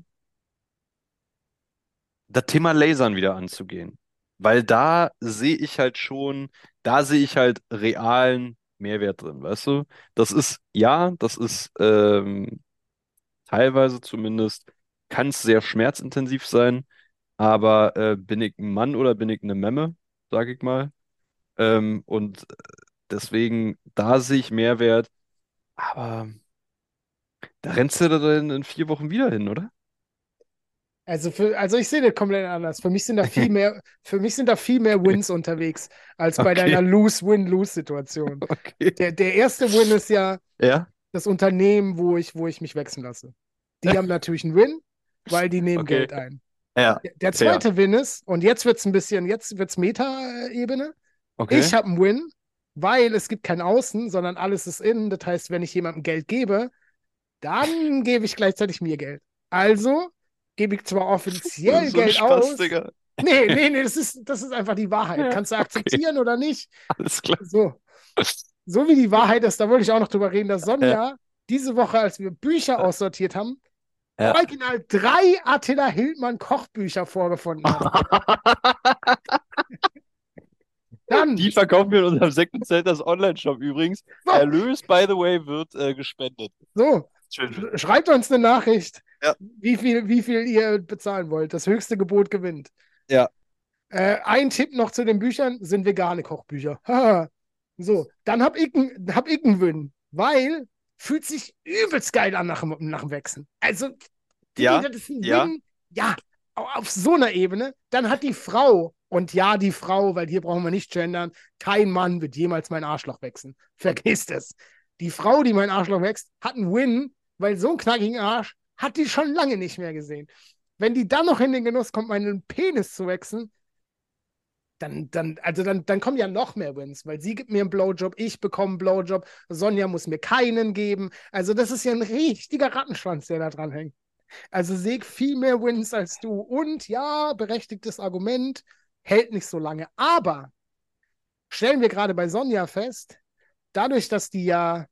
das Thema Lasern wieder anzugehen. Weil da sehe ich halt schon, da sehe ich halt realen Mehrwert drin, weißt du? Das ist, ja, das ist ähm, teilweise zumindest, kann es sehr schmerzintensiv sein, aber äh, bin ich ein Mann oder bin ich eine Memme, sage ich mal. Ähm, und deswegen, da sehe ich Mehrwert, aber da rennst du da dann in vier Wochen wieder hin, oder? Also, für, also ich sehe das komplett anders. Für mich sind da viel mehr, für mich sind da viel mehr Wins unterwegs als bei deiner Okay, Lose-Win-Lose-Situation. okay. Der, der erste Win ist ja Ja? das Unternehmen, wo ich, wo ich mich wechseln lasse. Die haben natürlich einen Win, weil die nehmen Okay. Geld ein. Ja, Der fair. zweite Win ist, und jetzt wird es ein bisschen, jetzt wird es Meta-Ebene. Ich Okay. habe einen Win, weil es gibt kein Außen, sondern alles ist innen. Das heißt, wenn ich jemandem Geld gebe, dann gebe ich gleichzeitig mir Geld. Also gebe ich zwar Du bist offiziell so ein Geld Spaß, aus. Digga. Nee, nee, nee, das ist, das ist einfach die Wahrheit. Ja, Kannst du okay. akzeptieren oder nicht? Alles klar. So, so wie die Wahrheit ist, da wollte ich auch noch drüber reden, dass Ja, Sonja diese Woche, als wir Bücher aussortiert haben, ja. original drei Attila Hildmann Kochbücher vorgefunden hat. Dann, Die verkaufen wir in unserem Second Centers Online-Shop übrigens. so, Erlös, by the way, wird äh, gespendet. so, Schön, schön. sch- schreibt uns eine Nachricht, Ja, wie viel, wie viel ihr bezahlen wollt. Das höchste Gebot gewinnt. ja, Äh, ein Tipp noch zu den Büchern, sind vegane Kochbücher. Haha. So, dann hab ich, n- hab ich einen Win, weil fühlt sich übelst geil an nach, dem- nach dem Wechseln. Also, Digi, ja, das ist ein ja. Win, ja, au- auf so einer Ebene. Dann hat die Frau Und ja, die Frau, weil hier brauchen wir nicht gendern, kein Mann wird jemals mein Arschloch wechseln. Vergiss es. Die Frau, die mein Arschloch wächst, hat einen Win, weil so einen knackigen Arsch hat die schon lange nicht mehr gesehen. Wenn die dann noch in den Genuss kommt, meinen Penis zu wechseln, dann, dann, also dann, dann kommen ja noch mehr Wins, weil sie gibt mir einen Blowjob, ich bekomme einen Blowjob, Sonja muss mir keinen geben. Also das ist ja ein richtiger Rattenschwanz, der da dran hängt. Also Seg viel mehr Wins als du. Und ja, berechtigtes Argument, hält nicht so lange. Aber stellen wir gerade bei Sonja fest, dadurch, dass die ja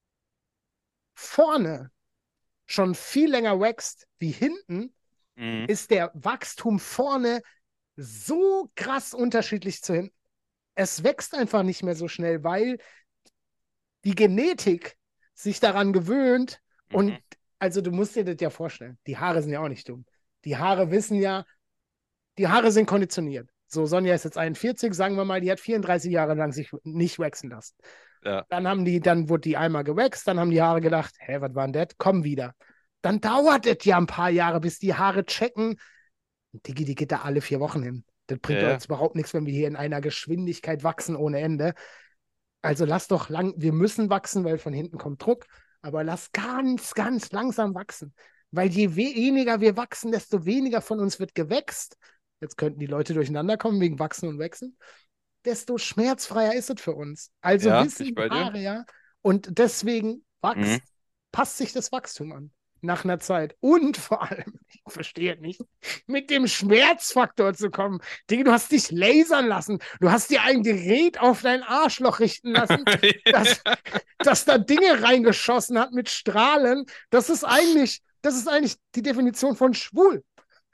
vorne schon viel länger wächst wie hinten, Mhm. ist der Wachstum vorne so krass unterschiedlich zu hinten. Es wächst einfach nicht mehr so schnell, weil die Genetik sich daran gewöhnt. Und Mhm. also du musst dir das ja vorstellen, die Haare sind ja auch nicht dumm. Die Haare wissen ja, die Haare sind konditioniert. So, Sonja ist jetzt einundvierzig, sagen wir mal, die hat vierunddreißig Jahre lang sich nicht waxen lassen. Ja. Dann haben die, dann wurde die einmal gewaxt, dann haben die Haare gedacht, hä, was war denn das? Komm wieder. Dann dauert es ja ein paar Jahre, bis die Haare checken. Und Digi, die geht da alle vier Wochen hin. Das Ja, bringt ja. uns überhaupt nichts, wenn wir hier in einer Geschwindigkeit wachsen ohne Ende. Also lass doch lang, wir müssen wachsen, weil von hinten kommt Druck, aber lass ganz, ganz langsam wachsen. Weil je weniger wir wachsen, desto weniger von uns wird gewächst. Jetzt könnten die Leute durcheinander kommen wegen Wachsen und Wachsen. Desto schmerzfreier ist es für uns. Also Ja, bin ich wissen die bei dir? Haare ja. Und deswegen Mhm. wächst, passt sich das Wachstum an. Nach einer Zeit. Und vor allem, ich verstehe nicht, mit dem Schmerzfaktor zu kommen. Digga, du hast dich lasern lassen. Du hast dir ein Gerät auf dein Arschloch richten lassen, das, das da Dinge reingeschossen hat mit Strahlen. Das ist eigentlich, das ist eigentlich die Definition von schwul.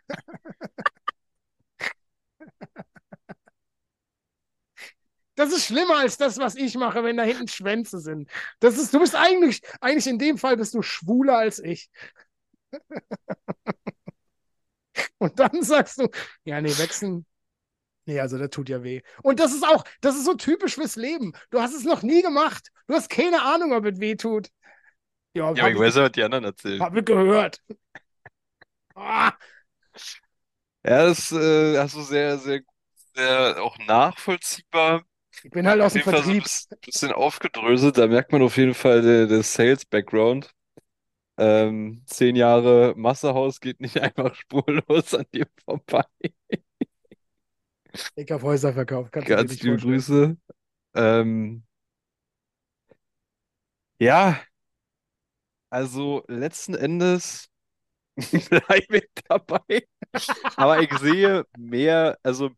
Das ist schlimmer als das, was ich mache, wenn da hinten Schwänze sind. Das ist, du bist eigentlich, eigentlich in dem Fall bist du schwuler als ich. Und dann sagst du, ja, nee, wechseln. Nee, also das tut ja weh. Und das ist auch, das ist so typisch fürs Leben. Du hast es noch nie gemacht. Du hast keine Ahnung, ob es weh tut. Ja, Ja, aber ich habe ich, weiß ja, was die anderen erzählen. hab ich gehört. Ah, Ja, das äh, hast du sehr, sehr, sehr auch nachvollziehbar. ich bin halt aus Auf dem jeden Fall so ein Vertrieb. bisschen, bisschen aufgedröselt. Da merkt man auf jeden Fall der, der Sales-Background. Ähm, zehn Jahre Massehaus geht nicht einfach spurlos an dir vorbei. Ich habe Häuser verkauft, kannst du dir Ganz nicht liebe vorstellen. Grüße. Ähm, ja, also letzten Endes bleibe ich dabei. Aber ich sehe mehr, also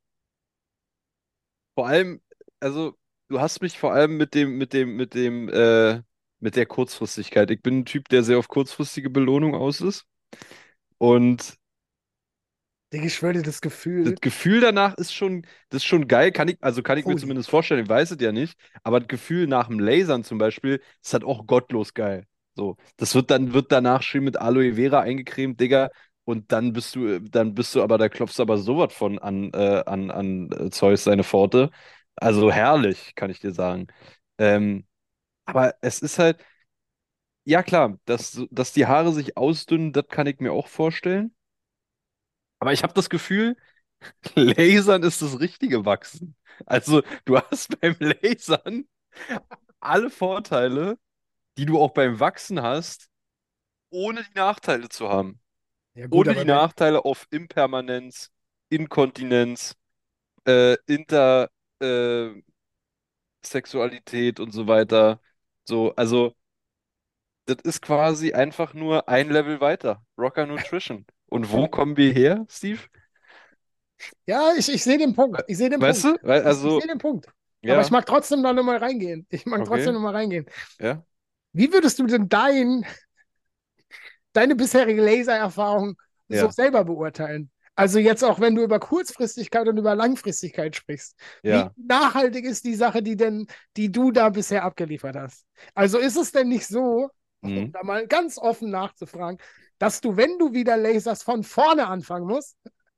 vor allem, also du hast mich vor allem mit dem, mit dem, mit dem, äh, mit der Kurzfristigkeit. Ich bin ein Typ, der sehr auf kurzfristige Belohnung aus ist. Und Digga, ich schwöre dir, das das Gefühl, Gefühl danach ist schon, das ist schon geil, kann ich, also kann ich mir Holy. zumindest vorstellen, ich weiß es ja nicht, aber das Gefühl nach dem Lasern zum Beispiel ist halt auch gottlos geil. So, das wird dann, wird danach schön mit Aloe Vera eingecremt, Digga, und dann bist du, dann bist du aber, da klopfst du aber sowas von an, äh, an, an äh, Zeus seine Pforte. Also herrlich, kann ich dir sagen. Ähm, aber es ist halt, ja klar, dass, dass die Haare sich ausdünnen, das kann ich mir auch vorstellen. Aber ich habe das Gefühl, Lasern ist das richtige Wachsen. Also, du hast beim Lasern alle Vorteile, die du auch beim Wachsen hast, ohne die Nachteile zu haben. Ja gut, Ohne die aber wenn, Nachteile auf Impermanenz, Inkontinenz, äh, Inter, äh, Sexualität und so weiter. So, also, das ist quasi einfach nur ein Level weiter. Rocker Nutrition. Und wo kommen wir her, Steve? ja, ich, ich sehe den Punkt. We- Ich sehe den Weißt Punkt. du? Weil, Ich, ich also, sehe den Punkt. Aber ich ja, mag trotzdem da nochmal reingehen. Ich mag trotzdem okay, nochmal reingehen. ja, Wie würdest du denn dein, deine bisherige Lasererfahrung so ja, selber beurteilen? Also jetzt auch, wenn du über Kurzfristigkeit und über Langfristigkeit sprichst. Wie ja. nachhaltig ist die Sache, die denn, die du da bisher abgeliefert hast? Also ist es denn nicht so, um Mhm. da mal ganz offen nachzufragen, dass du, wenn du wieder laserst, von vorne anfangen musst?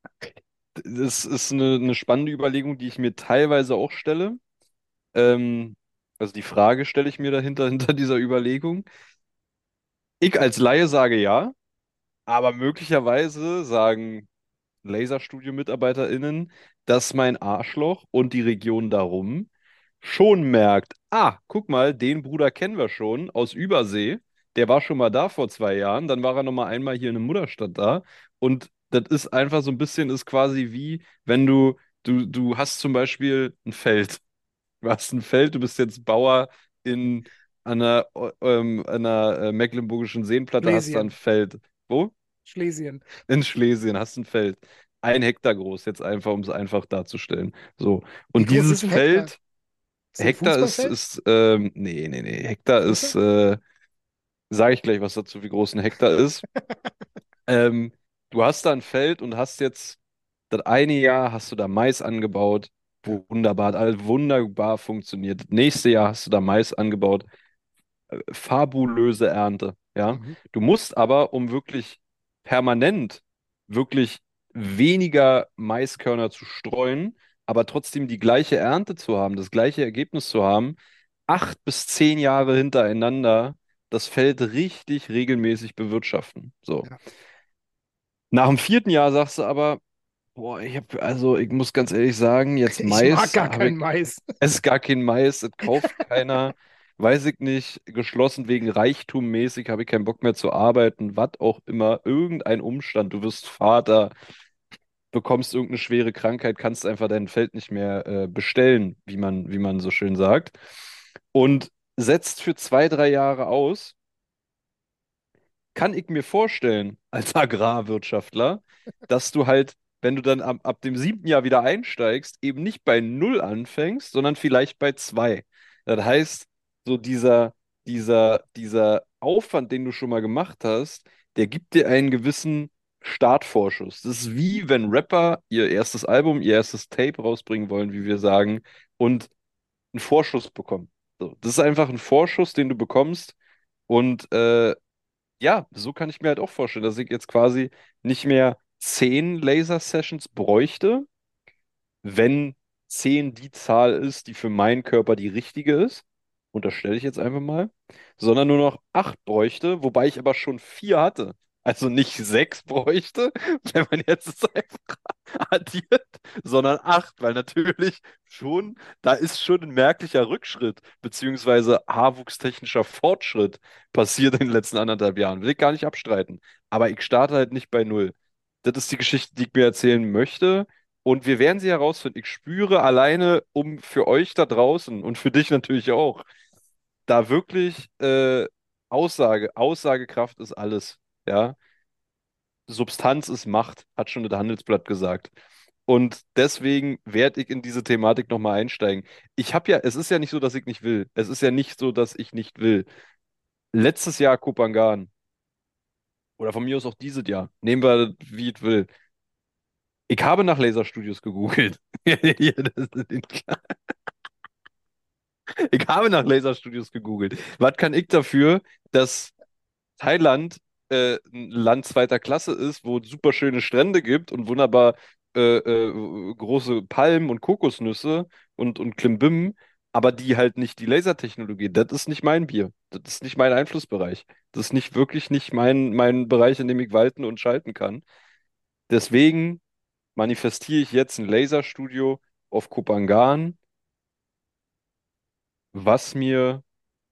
Das ist eine, eine spannende Überlegung, die ich mir teilweise auch stelle. Ähm, also die Frage stelle ich mir dahinter, hinter dieser Überlegung. Ich als Laie sage ja, aber möglicherweise sagen Laserstudio-MitarbeiterInnen, dass mein Arschloch und die Region darum schon merkt, ah, guck mal, den Bruder kennen wir schon aus Übersee. Der war schon mal da vor zwei Jahren, dann war er noch mal einmal hier in der Mutterstadt da. Und das ist einfach so ein bisschen, ist quasi wie, wenn du, du, du hast zum Beispiel ein Feld. Du hast ein Feld, du bist jetzt Bauer in einer, ähm, einer äh, mecklenburgischen Seenplatte, hast da ein Schlesien. Feld. Wo? Schlesien. In Schlesien hast ein Feld. Ein Hektar groß, jetzt einfach, um es einfach darzustellen. So. Wie Und groß dieses ist ein Hektar? Feld, Ist ein Hektar ist, Fußballfeld? ist, ähm, nee, nee, nee, Hektar ist, Größer? äh, sage ich gleich, was dazu, wie groß ein Hektar ist. Ähm, Du hast da ein Feld und hast jetzt, das eine Jahr hast du da Mais angebaut. Wunderbar, hat alles wunderbar funktioniert. Das nächste Jahr hast du da Mais angebaut. Fabulöse Ernte, ja. Mhm. Du musst aber, um wirklich permanent, wirklich weniger Maiskörner zu streuen, aber trotzdem die gleiche Ernte zu haben, das gleiche Ergebnis zu haben, acht bis zehn Jahre hintereinander das Feld richtig regelmäßig bewirtschaften. So. Ja. Nach dem vierten Jahr sagst du aber, boah, ich habe, also ich muss ganz ehrlich sagen, jetzt Ich mag Mais gar habe keinen ich, Mais. es ist gar kein Mais, es kauft keiner, weiß ich nicht, geschlossen wegen Reichtum mäßig, habe ich keinen Bock mehr zu arbeiten, was auch immer, irgendein Umstand, du wirst Vater, bekommst irgendeine schwere Krankheit, kannst einfach dein Feld nicht mehr äh, bestellen, wie man, wie man so schön sagt, und setzt für zwei, drei Jahre aus, kann ich mir vorstellen, als Agrarwirtschaftler, dass du halt, wenn du dann ab, ab dem siebten Jahr wieder einsteigst, eben nicht bei null anfängst, sondern vielleicht bei zwei. Das heißt, so dieser, dieser, dieser Aufwand, den du schon mal gemacht hast, der gibt dir einen gewissen Startvorschuss. Das ist wie wenn Rapper ihr erstes Album, ihr erstes Tape rausbringen wollen, wie wir sagen, und einen Vorschuss bekommen. So, das ist einfach ein Vorschuss, den du bekommst. Und äh, ja, so kann ich mir halt auch vorstellen, dass ich jetzt quasi nicht mehr zehn Laser-Sessions bräuchte, wenn zehn die Zahl ist, die für meinen Körper die richtige ist, unterstelle ich jetzt einfach mal, sondern nur noch acht bräuchte, wobei ich aber schon vier hatte. Also nicht sechs bräuchte, wenn man jetzt es einfach addiert, sondern acht, weil natürlich schon, da ist schon ein merklicher Rückschritt, beziehungsweise haarwuchstechnischer Fortschritt passiert in den letzten anderthalb Jahren. Will ich gar nicht abstreiten. Aber ich starte halt nicht bei null. Das ist die Geschichte, die ich mir erzählen möchte. Und wir werden sie herausfinden. Ich spüre alleine, um für euch da draußen und für dich natürlich auch, da wirklich äh, Aussage, Aussagekraft ist alles. Ja, Substanz ist Macht, hat schon das Handelsblatt gesagt. Und deswegen werde ich in diese Thematik nochmal einsteigen. Ich habe ja, es ist ja nicht so, dass ich nicht will. Es ist ja nicht so, dass ich nicht will. Letztes Jahr Kopangan oder von mir aus auch dieses Jahr, nehmen wir wie es will. Ich habe nach Laserstudios gegoogelt. Hier, das ist Ich habe nach Laserstudios gegoogelt. Was kann ich dafür, dass Thailand äh, ein Land zweiter Klasse ist, wo es super schöne Strände gibt und wunderbar äh, äh, große Palmen und Kokosnüsse und, und Klimbim, aber die halt nicht die Lasertechnologie. Das ist nicht mein Bier. Das ist nicht mein Einflussbereich. Das ist nicht wirklich nicht mein, mein Bereich, in dem ich walten und schalten kann. Deswegen manifestiere ich jetzt ein Laserstudio auf Kopangan, was mir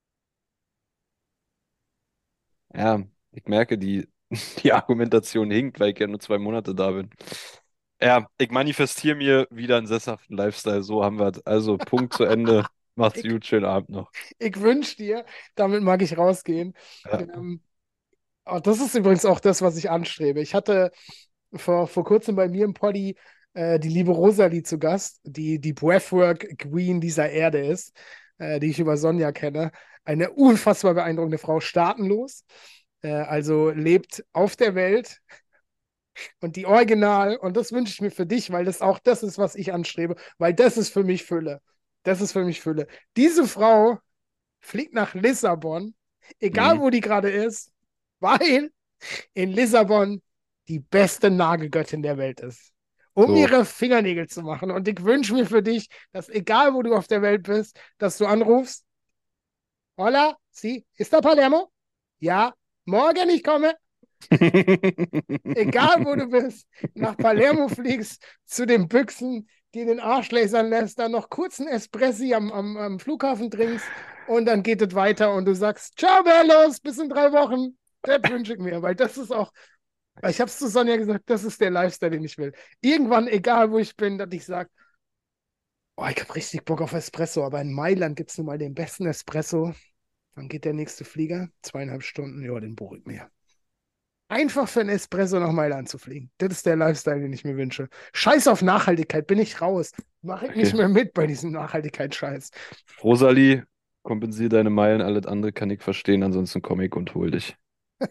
Ja, ich merke, die, die Argumentation hinkt, weil ich ja nur zwei Monate da bin. Ja, ich manifestiere mir wieder einen sesshaften Lifestyle. So haben wir es. Also, Punkt zu Ende. Macht's Ich, gut, schönen Abend noch. ich wünsche dir, damit mag ich rausgehen. Ja. Ähm, oh, das ist übrigens auch das, was ich anstrebe. Ich hatte vor, vor kurzem bei mir im Poddy äh, die liebe Rosalie zu Gast, die die Breathwork Queen dieser Erde ist, äh, die ich über Sonja kenne. Eine unfassbar beeindruckende Frau, staatenlos, äh, also lebt auf der Welt und die Original, und das wünsche ich mir für dich, weil das auch das ist, was ich anstrebe, weil das ist für mich Fülle. Das ist für mich Fülle. Diese Frau fliegt nach Lissabon, egal Mhm. wo die gerade ist, weil in Lissabon die beste Nagelgöttin der Welt ist, um So, ihre Fingernägel zu machen. Und ich wünsche mir für dich, dass egal wo du auf der Welt bist, dass du anrufst, hola, sí, ¿está Palermo? Ja, morgen ich komme. Egal wo du bist, nach Palermo fliegst, zu den Büchsen, die den Arsch lasern lässt, dann noch kurz einen Espressi am, am, am Flughafen trinkst und dann geht es weiter und du sagst, ciao, Bellos, bis in drei Wochen. Das wünsche ich mir, weil das ist auch, ich habe es zu Sonja gesagt, das ist der Lifestyle, den ich will. Irgendwann, egal wo ich bin, dass ich sage, oh, ich habe richtig Bock auf Espresso, aber in Mailand gibt es nun mal den besten Espresso. Wann geht der nächste Flieger? Zweieinhalb Stunden, ja, den buche ich mir. Einfach für einen Espresso nach Mailand zu fliegen. Das ist der Lifestyle, den ich mir wünsche. Scheiß auf Nachhaltigkeit, bin ich raus. Mache ich nicht Okay. mehr mit bei diesem Nachhaltigkeitsscheiß. Rosalie, kompensier deine Meilen, alles andere kann ich verstehen, ansonsten komm ich und hol dich.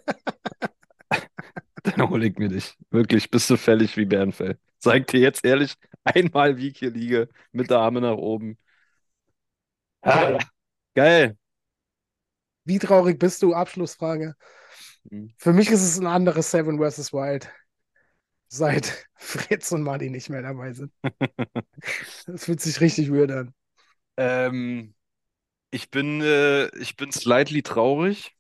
Dann hol ich mir dich. Wirklich, bist du fällig wie Bärenfell. Sag dir jetzt ehrlich, einmal wie ich hier liege, mit der Arme nach oben. Ah, geil. Wie traurig bist du? Abschlussfrage. Hm. Für mich ist es ein anderes Seven versus. Wild, seit Fritz und Marty nicht mehr dabei sind. Das fühlt sich richtig weird an. Ähm, ich bin, äh, ich bin slightly traurig.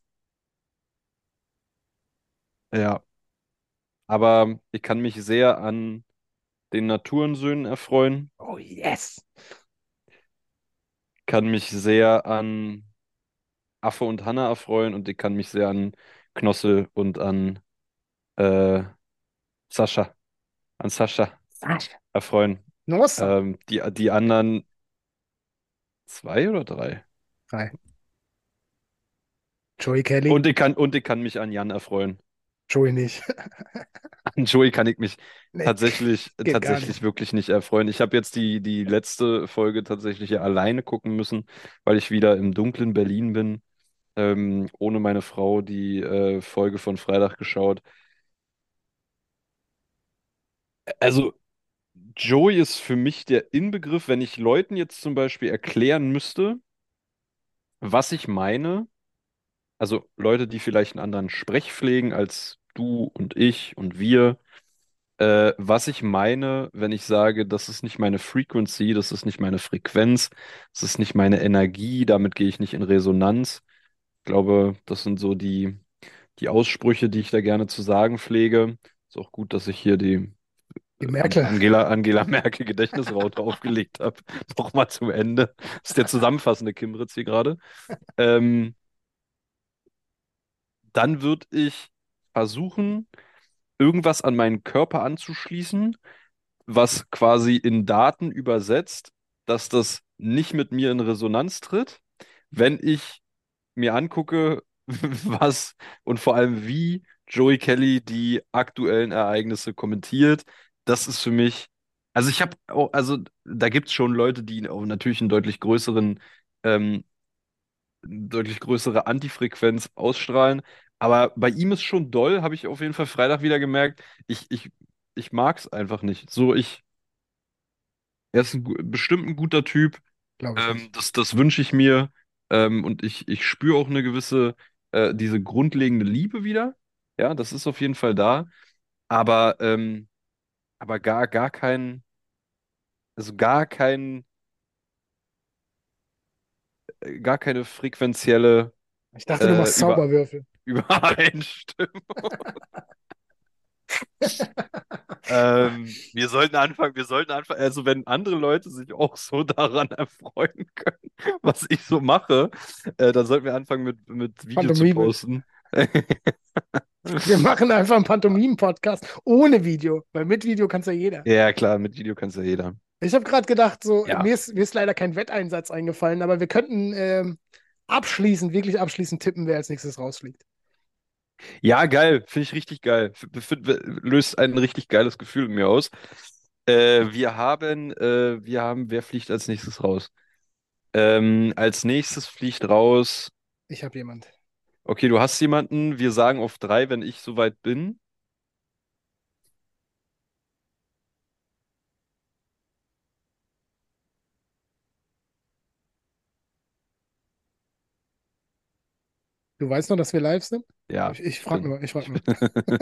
Ja, aber ich kann mich sehr an den Naturensöhnen erfreuen, Oh yes! kann mich sehr an Affe und Hanna erfreuen und ich kann mich sehr an Knossel und an äh, Sascha, an Sascha Sascha. erfreuen. Nossa. Ähm, die, die anderen zwei oder drei? Drei. Joey Kelly. Und ich kann, und ich kann mich an Jan erfreuen. Joey nicht. An Joey kann ich mich Nee, tatsächlich, geht gar nicht. tatsächlich wirklich nicht erfreuen. Ich habe jetzt die, die letzte Folge tatsächlich ja alleine gucken müssen, weil ich wieder im dunklen Berlin bin. Ähm, ohne meine Frau die äh, Folge von Freitag geschaut. Also, Joey ist für mich der Inbegriff, wenn ich Leuten jetzt zum Beispiel erklären müsste, was ich meine, also Leute, die vielleicht einen anderen Sprech pflegen als du und ich und wir, äh, was ich meine, wenn ich sage, das ist nicht meine Frequency, das ist nicht meine Frequenz, das ist nicht meine Energie, damit gehe ich nicht in Resonanz. Ich glaube, das sind so die, die Aussprüche, die ich da gerne zu sagen pflege. Ist auch gut, dass ich hier die Die An Merkel. Angela, Angela Merkel Gedächtnisraute aufgelegt habe. Nochmal zum Ende. Das ist der zusammenfassende Kimritz hier gerade. Ähm, dann würde ich versuchen, irgendwas an meinen Körper anzuschließen, was quasi in Daten übersetzt, dass das nicht mit mir in Resonanz tritt, wenn ich mir angucke, was und vor allem wie Joey Kelly die aktuellen Ereignisse kommentiert. Das ist für mich, also ich habe auch, also da gibt es schon Leute, die auch natürlich einen deutlich größeren, ähm, deutlich größere Antifrequenz ausstrahlen. Aber bei ihm ist schon doll, habe ich auf jeden Fall Freitag wieder gemerkt. Ich, ich, ich mag es einfach nicht. So, ich, er ist ein, gu- bestimmt ein guter Typ. Glaube ich Ähm, nicht. das, das wünsche ich mir. Ähm, und ich, ich spüre auch eine gewisse, äh, diese grundlegende Liebe wieder. Ja, das ist auf jeden Fall da. Aber, ähm, aber gar, gar kein, also gar kein, äh, gar keine frequenzielle Ich dachte, du äh, machst Über, Zauberwürfel. Übereinstimmung. Ähm, wir sollten anfangen, wir sollten anfangen, also wenn andere Leute sich auch so daran erfreuen können, was ich so mache, äh, dann sollten wir anfangen mit, mit Video zu Pantomime. posten. Wir machen einfach einen Pantomimen-Podcast ohne Video, weil mit Video kann es ja jeder. Ja, klar, mit Video kannst ja jeder. Ich habe gerade gedacht, so, Ja. mir ist, mir ist leider kein Wetteinsatz eingefallen, aber wir könnten ähm, abschließend, wirklich abschließend tippen, wer als nächstes rausfliegt. Ja, geil, finde ich richtig geil. F f löst ein richtig geiles Gefühl in mir aus. Äh, wir haben, äh, wir haben, wer fliegt als nächstes raus? Ähm, als nächstes fliegt raus. Ich habe jemand. Okay, du hast jemanden. Wir sagen auf drei, wenn ich soweit bin. Du weißt noch, dass wir live sind? Ja, Ich, ich ich frage bin. nur, ich frage Ich nur. bin,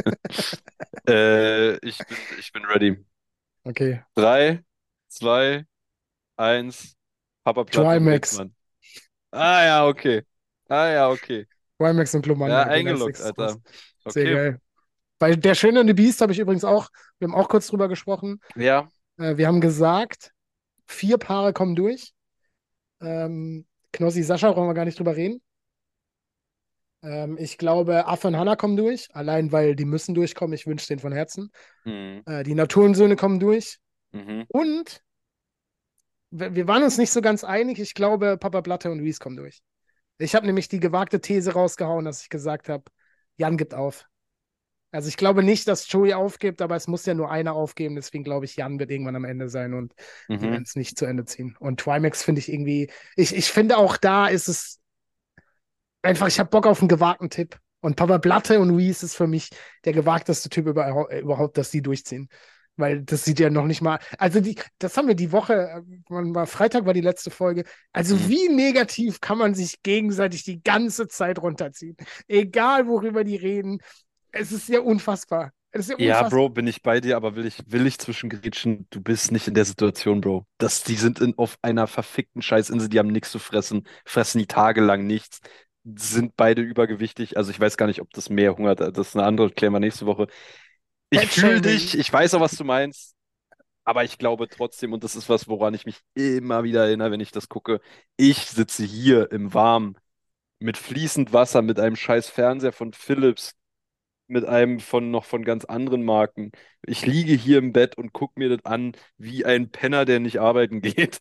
äh, ich bin, ich bin ready. Okay. Drei, zwei, eins. Papa Platte und Trimax. Witzmann. Ah ja, okay. Ah ja, okay. Trimax und Ja, Glomanda gehen als eingeloggt, nächstes raus. Alter. Sehr Okay. geil. Bei Der Schöne und die Biest habe ich übrigens auch, wir haben auch kurz drüber gesprochen. Ja. Äh, wir haben gesagt, vier Paare kommen durch. Ähm, Knossi, Sascha, brauchen wir gar nicht drüber reden. Ähm, ich glaube, Affe und Hanna kommen durch, allein weil die müssen durchkommen. Ich wünsche denen von Herzen. Mhm. Äh, die Naturensöhne kommen durch. Mhm. Und wir wir waren uns nicht so ganz einig. Ich glaube, Papa Blatte und Luis kommen durch. Ich habe nämlich die gewagte These rausgehauen, dass ich gesagt habe, Jan gibt auf. Also ich glaube nicht, dass Joey aufgibt, aber es muss ja nur einer aufgeben. Deswegen glaube ich, Jan wird irgendwann am Ende sein und die werden Mhm. es nicht zu Ende ziehen. Und Trimax finde ich irgendwie, ich, ich finde auch da ist es einfach, ich habe Bock auf einen gewagten Tipp. Und Papa Blatte und Luis ist für mich der gewagteste Typ über, überhaupt, dass die durchziehen. Weil das sieht ja noch nicht mal. Also, die, das haben wir die Woche, äh, wann war Freitag war die letzte Folge. Also, Mhm. wie negativ kann man sich gegenseitig die ganze Zeit runterziehen? Egal, worüber die reden. Es ist ja unfassbar. Es ist ja Ja, unfassbar. Bro, bin ich bei dir, aber will ich, will ich zwischengrätschen? Du bist nicht in der Situation, Bro. Das, die sind in, auf einer verfickten Scheißinsel, die haben nichts zu fressen, fressen die tagelang nichts, sind beide übergewichtig. Also ich weiß gar nicht, ob das mehr Hunger hat. Das ist eine andere, klären wir nächste Woche. Ich fühle Fettshaming. dich, ich weiß auch, was du meinst, aber ich glaube trotzdem, und das ist was, woran ich mich immer wieder erinnere, wenn ich das gucke, ich sitze hier im Warmen mit fließend Wasser, mit einem scheiß Fernseher von Philips, mit einem von noch von ganz anderen Marken. Ich liege hier im Bett und gucke mir das an wie ein Penner, der nicht arbeiten geht.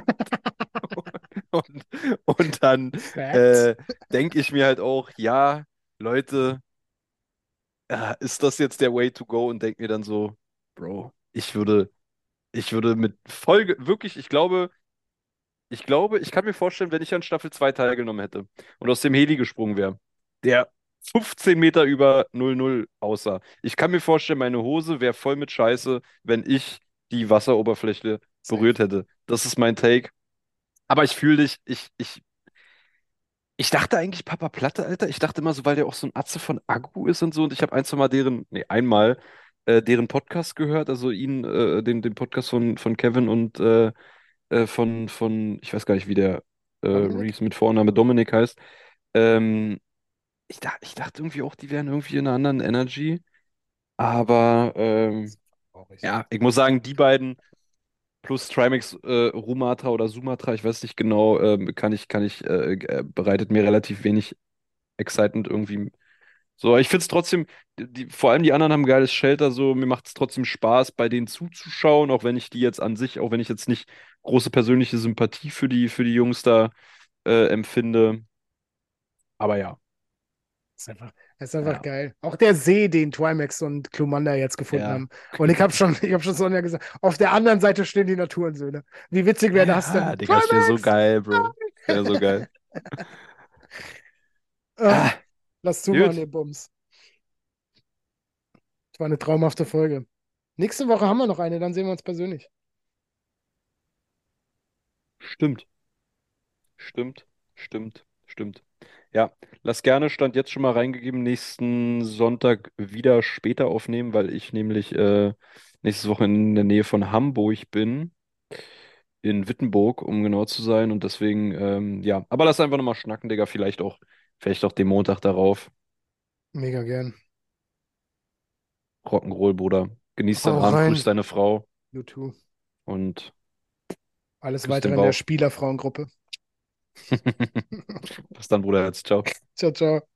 Und, und dann Facts. äh, denke ich mir halt auch, ja, Leute, äh, ist das jetzt der Way to go? Und denke mir dann so, Bro, ich würde, ich würde mit Folge, wirklich, ich glaube, ich glaube, ich kann mir vorstellen, wenn ich an Staffel zwei teilgenommen hätte und aus dem Heli gesprungen wäre, der fünfzehn Meter über null null aussah. Ich kann mir vorstellen, meine Hose wäre voll mit Scheiße, wenn ich die Wasseroberfläche berührt Safe. hätte. Das ist mein Take. Aber ich fühle dich, ich, ich, ich dachte eigentlich Papa Platte, Alter. Ich dachte immer so, weil der auch so ein Atze von Aggu ist und so. Und ich habe ein, zwei Mal deren, nee, einmal äh, deren Podcast gehört, also ihn, äh, den, den Podcast von, von Kevin und äh, äh, von, von, ich weiß gar nicht, wie der äh, Dominik? Reese mit Vorname Dominik heißt. Ähm, ich, dach, ich dachte irgendwie auch, die wären irgendwie in einer anderen Energy. Aber ähm, Traurig. ja, ich muss sagen, die beiden plus Trimax äh, Rumatra oder Sumatra, ich weiß nicht genau, ähm, kann ich, kann ich, äh, äh, bereitet mir relativ wenig Excitement irgendwie. So, ich finde es trotzdem, die, die- vor allem die anderen haben ein geiles Shelter, so, mir macht es trotzdem Spaß, bei denen zuzuschauen, auch wenn ich die jetzt an sich, auch wenn ich jetzt nicht große persönliche Sympathie für die, für die Jungs da äh, empfinde. Aber ja, Ist einfach, ist einfach ja, geil. Auch der See, den Trimax und Klumanda jetzt gefunden ja. haben. Und ich habe schon, ich habe schon Sonja gesagt, auf der anderen Seite stehen die Naturensöhne. Wie witzig wäre das Ja, denn? Digga, das wäre so Trimax! geil, Bro. Das wäre so geil. Ah, Ah, lass zumachen, gut. ihr Bums. Das war eine traumhafte Folge. Nächste Woche haben wir noch eine, dann sehen wir uns persönlich. Stimmt, stimmt, stimmt, stimmt. Ja, lass gerne Stand jetzt schon mal reingegeben, nächsten Sonntag wieder später aufnehmen, weil ich nämlich äh, nächstes Woche in der Nähe von Hamburg bin, in Wittenburg, um genau zu sein. Und deswegen, ähm, ja, aber lass einfach nochmal schnacken, Digga, vielleicht auch, vielleicht auch den Montag darauf. Mega gern. Rock'n'Roll, Bruder. Genieß deinen Hau Abend, grüß rein, deine Frau YouTube. und Alles küss den weitere in der Bauch. Spielerfrauengruppe. Bis dann, Bruder, jetzt, ciao. Ciao, ciao.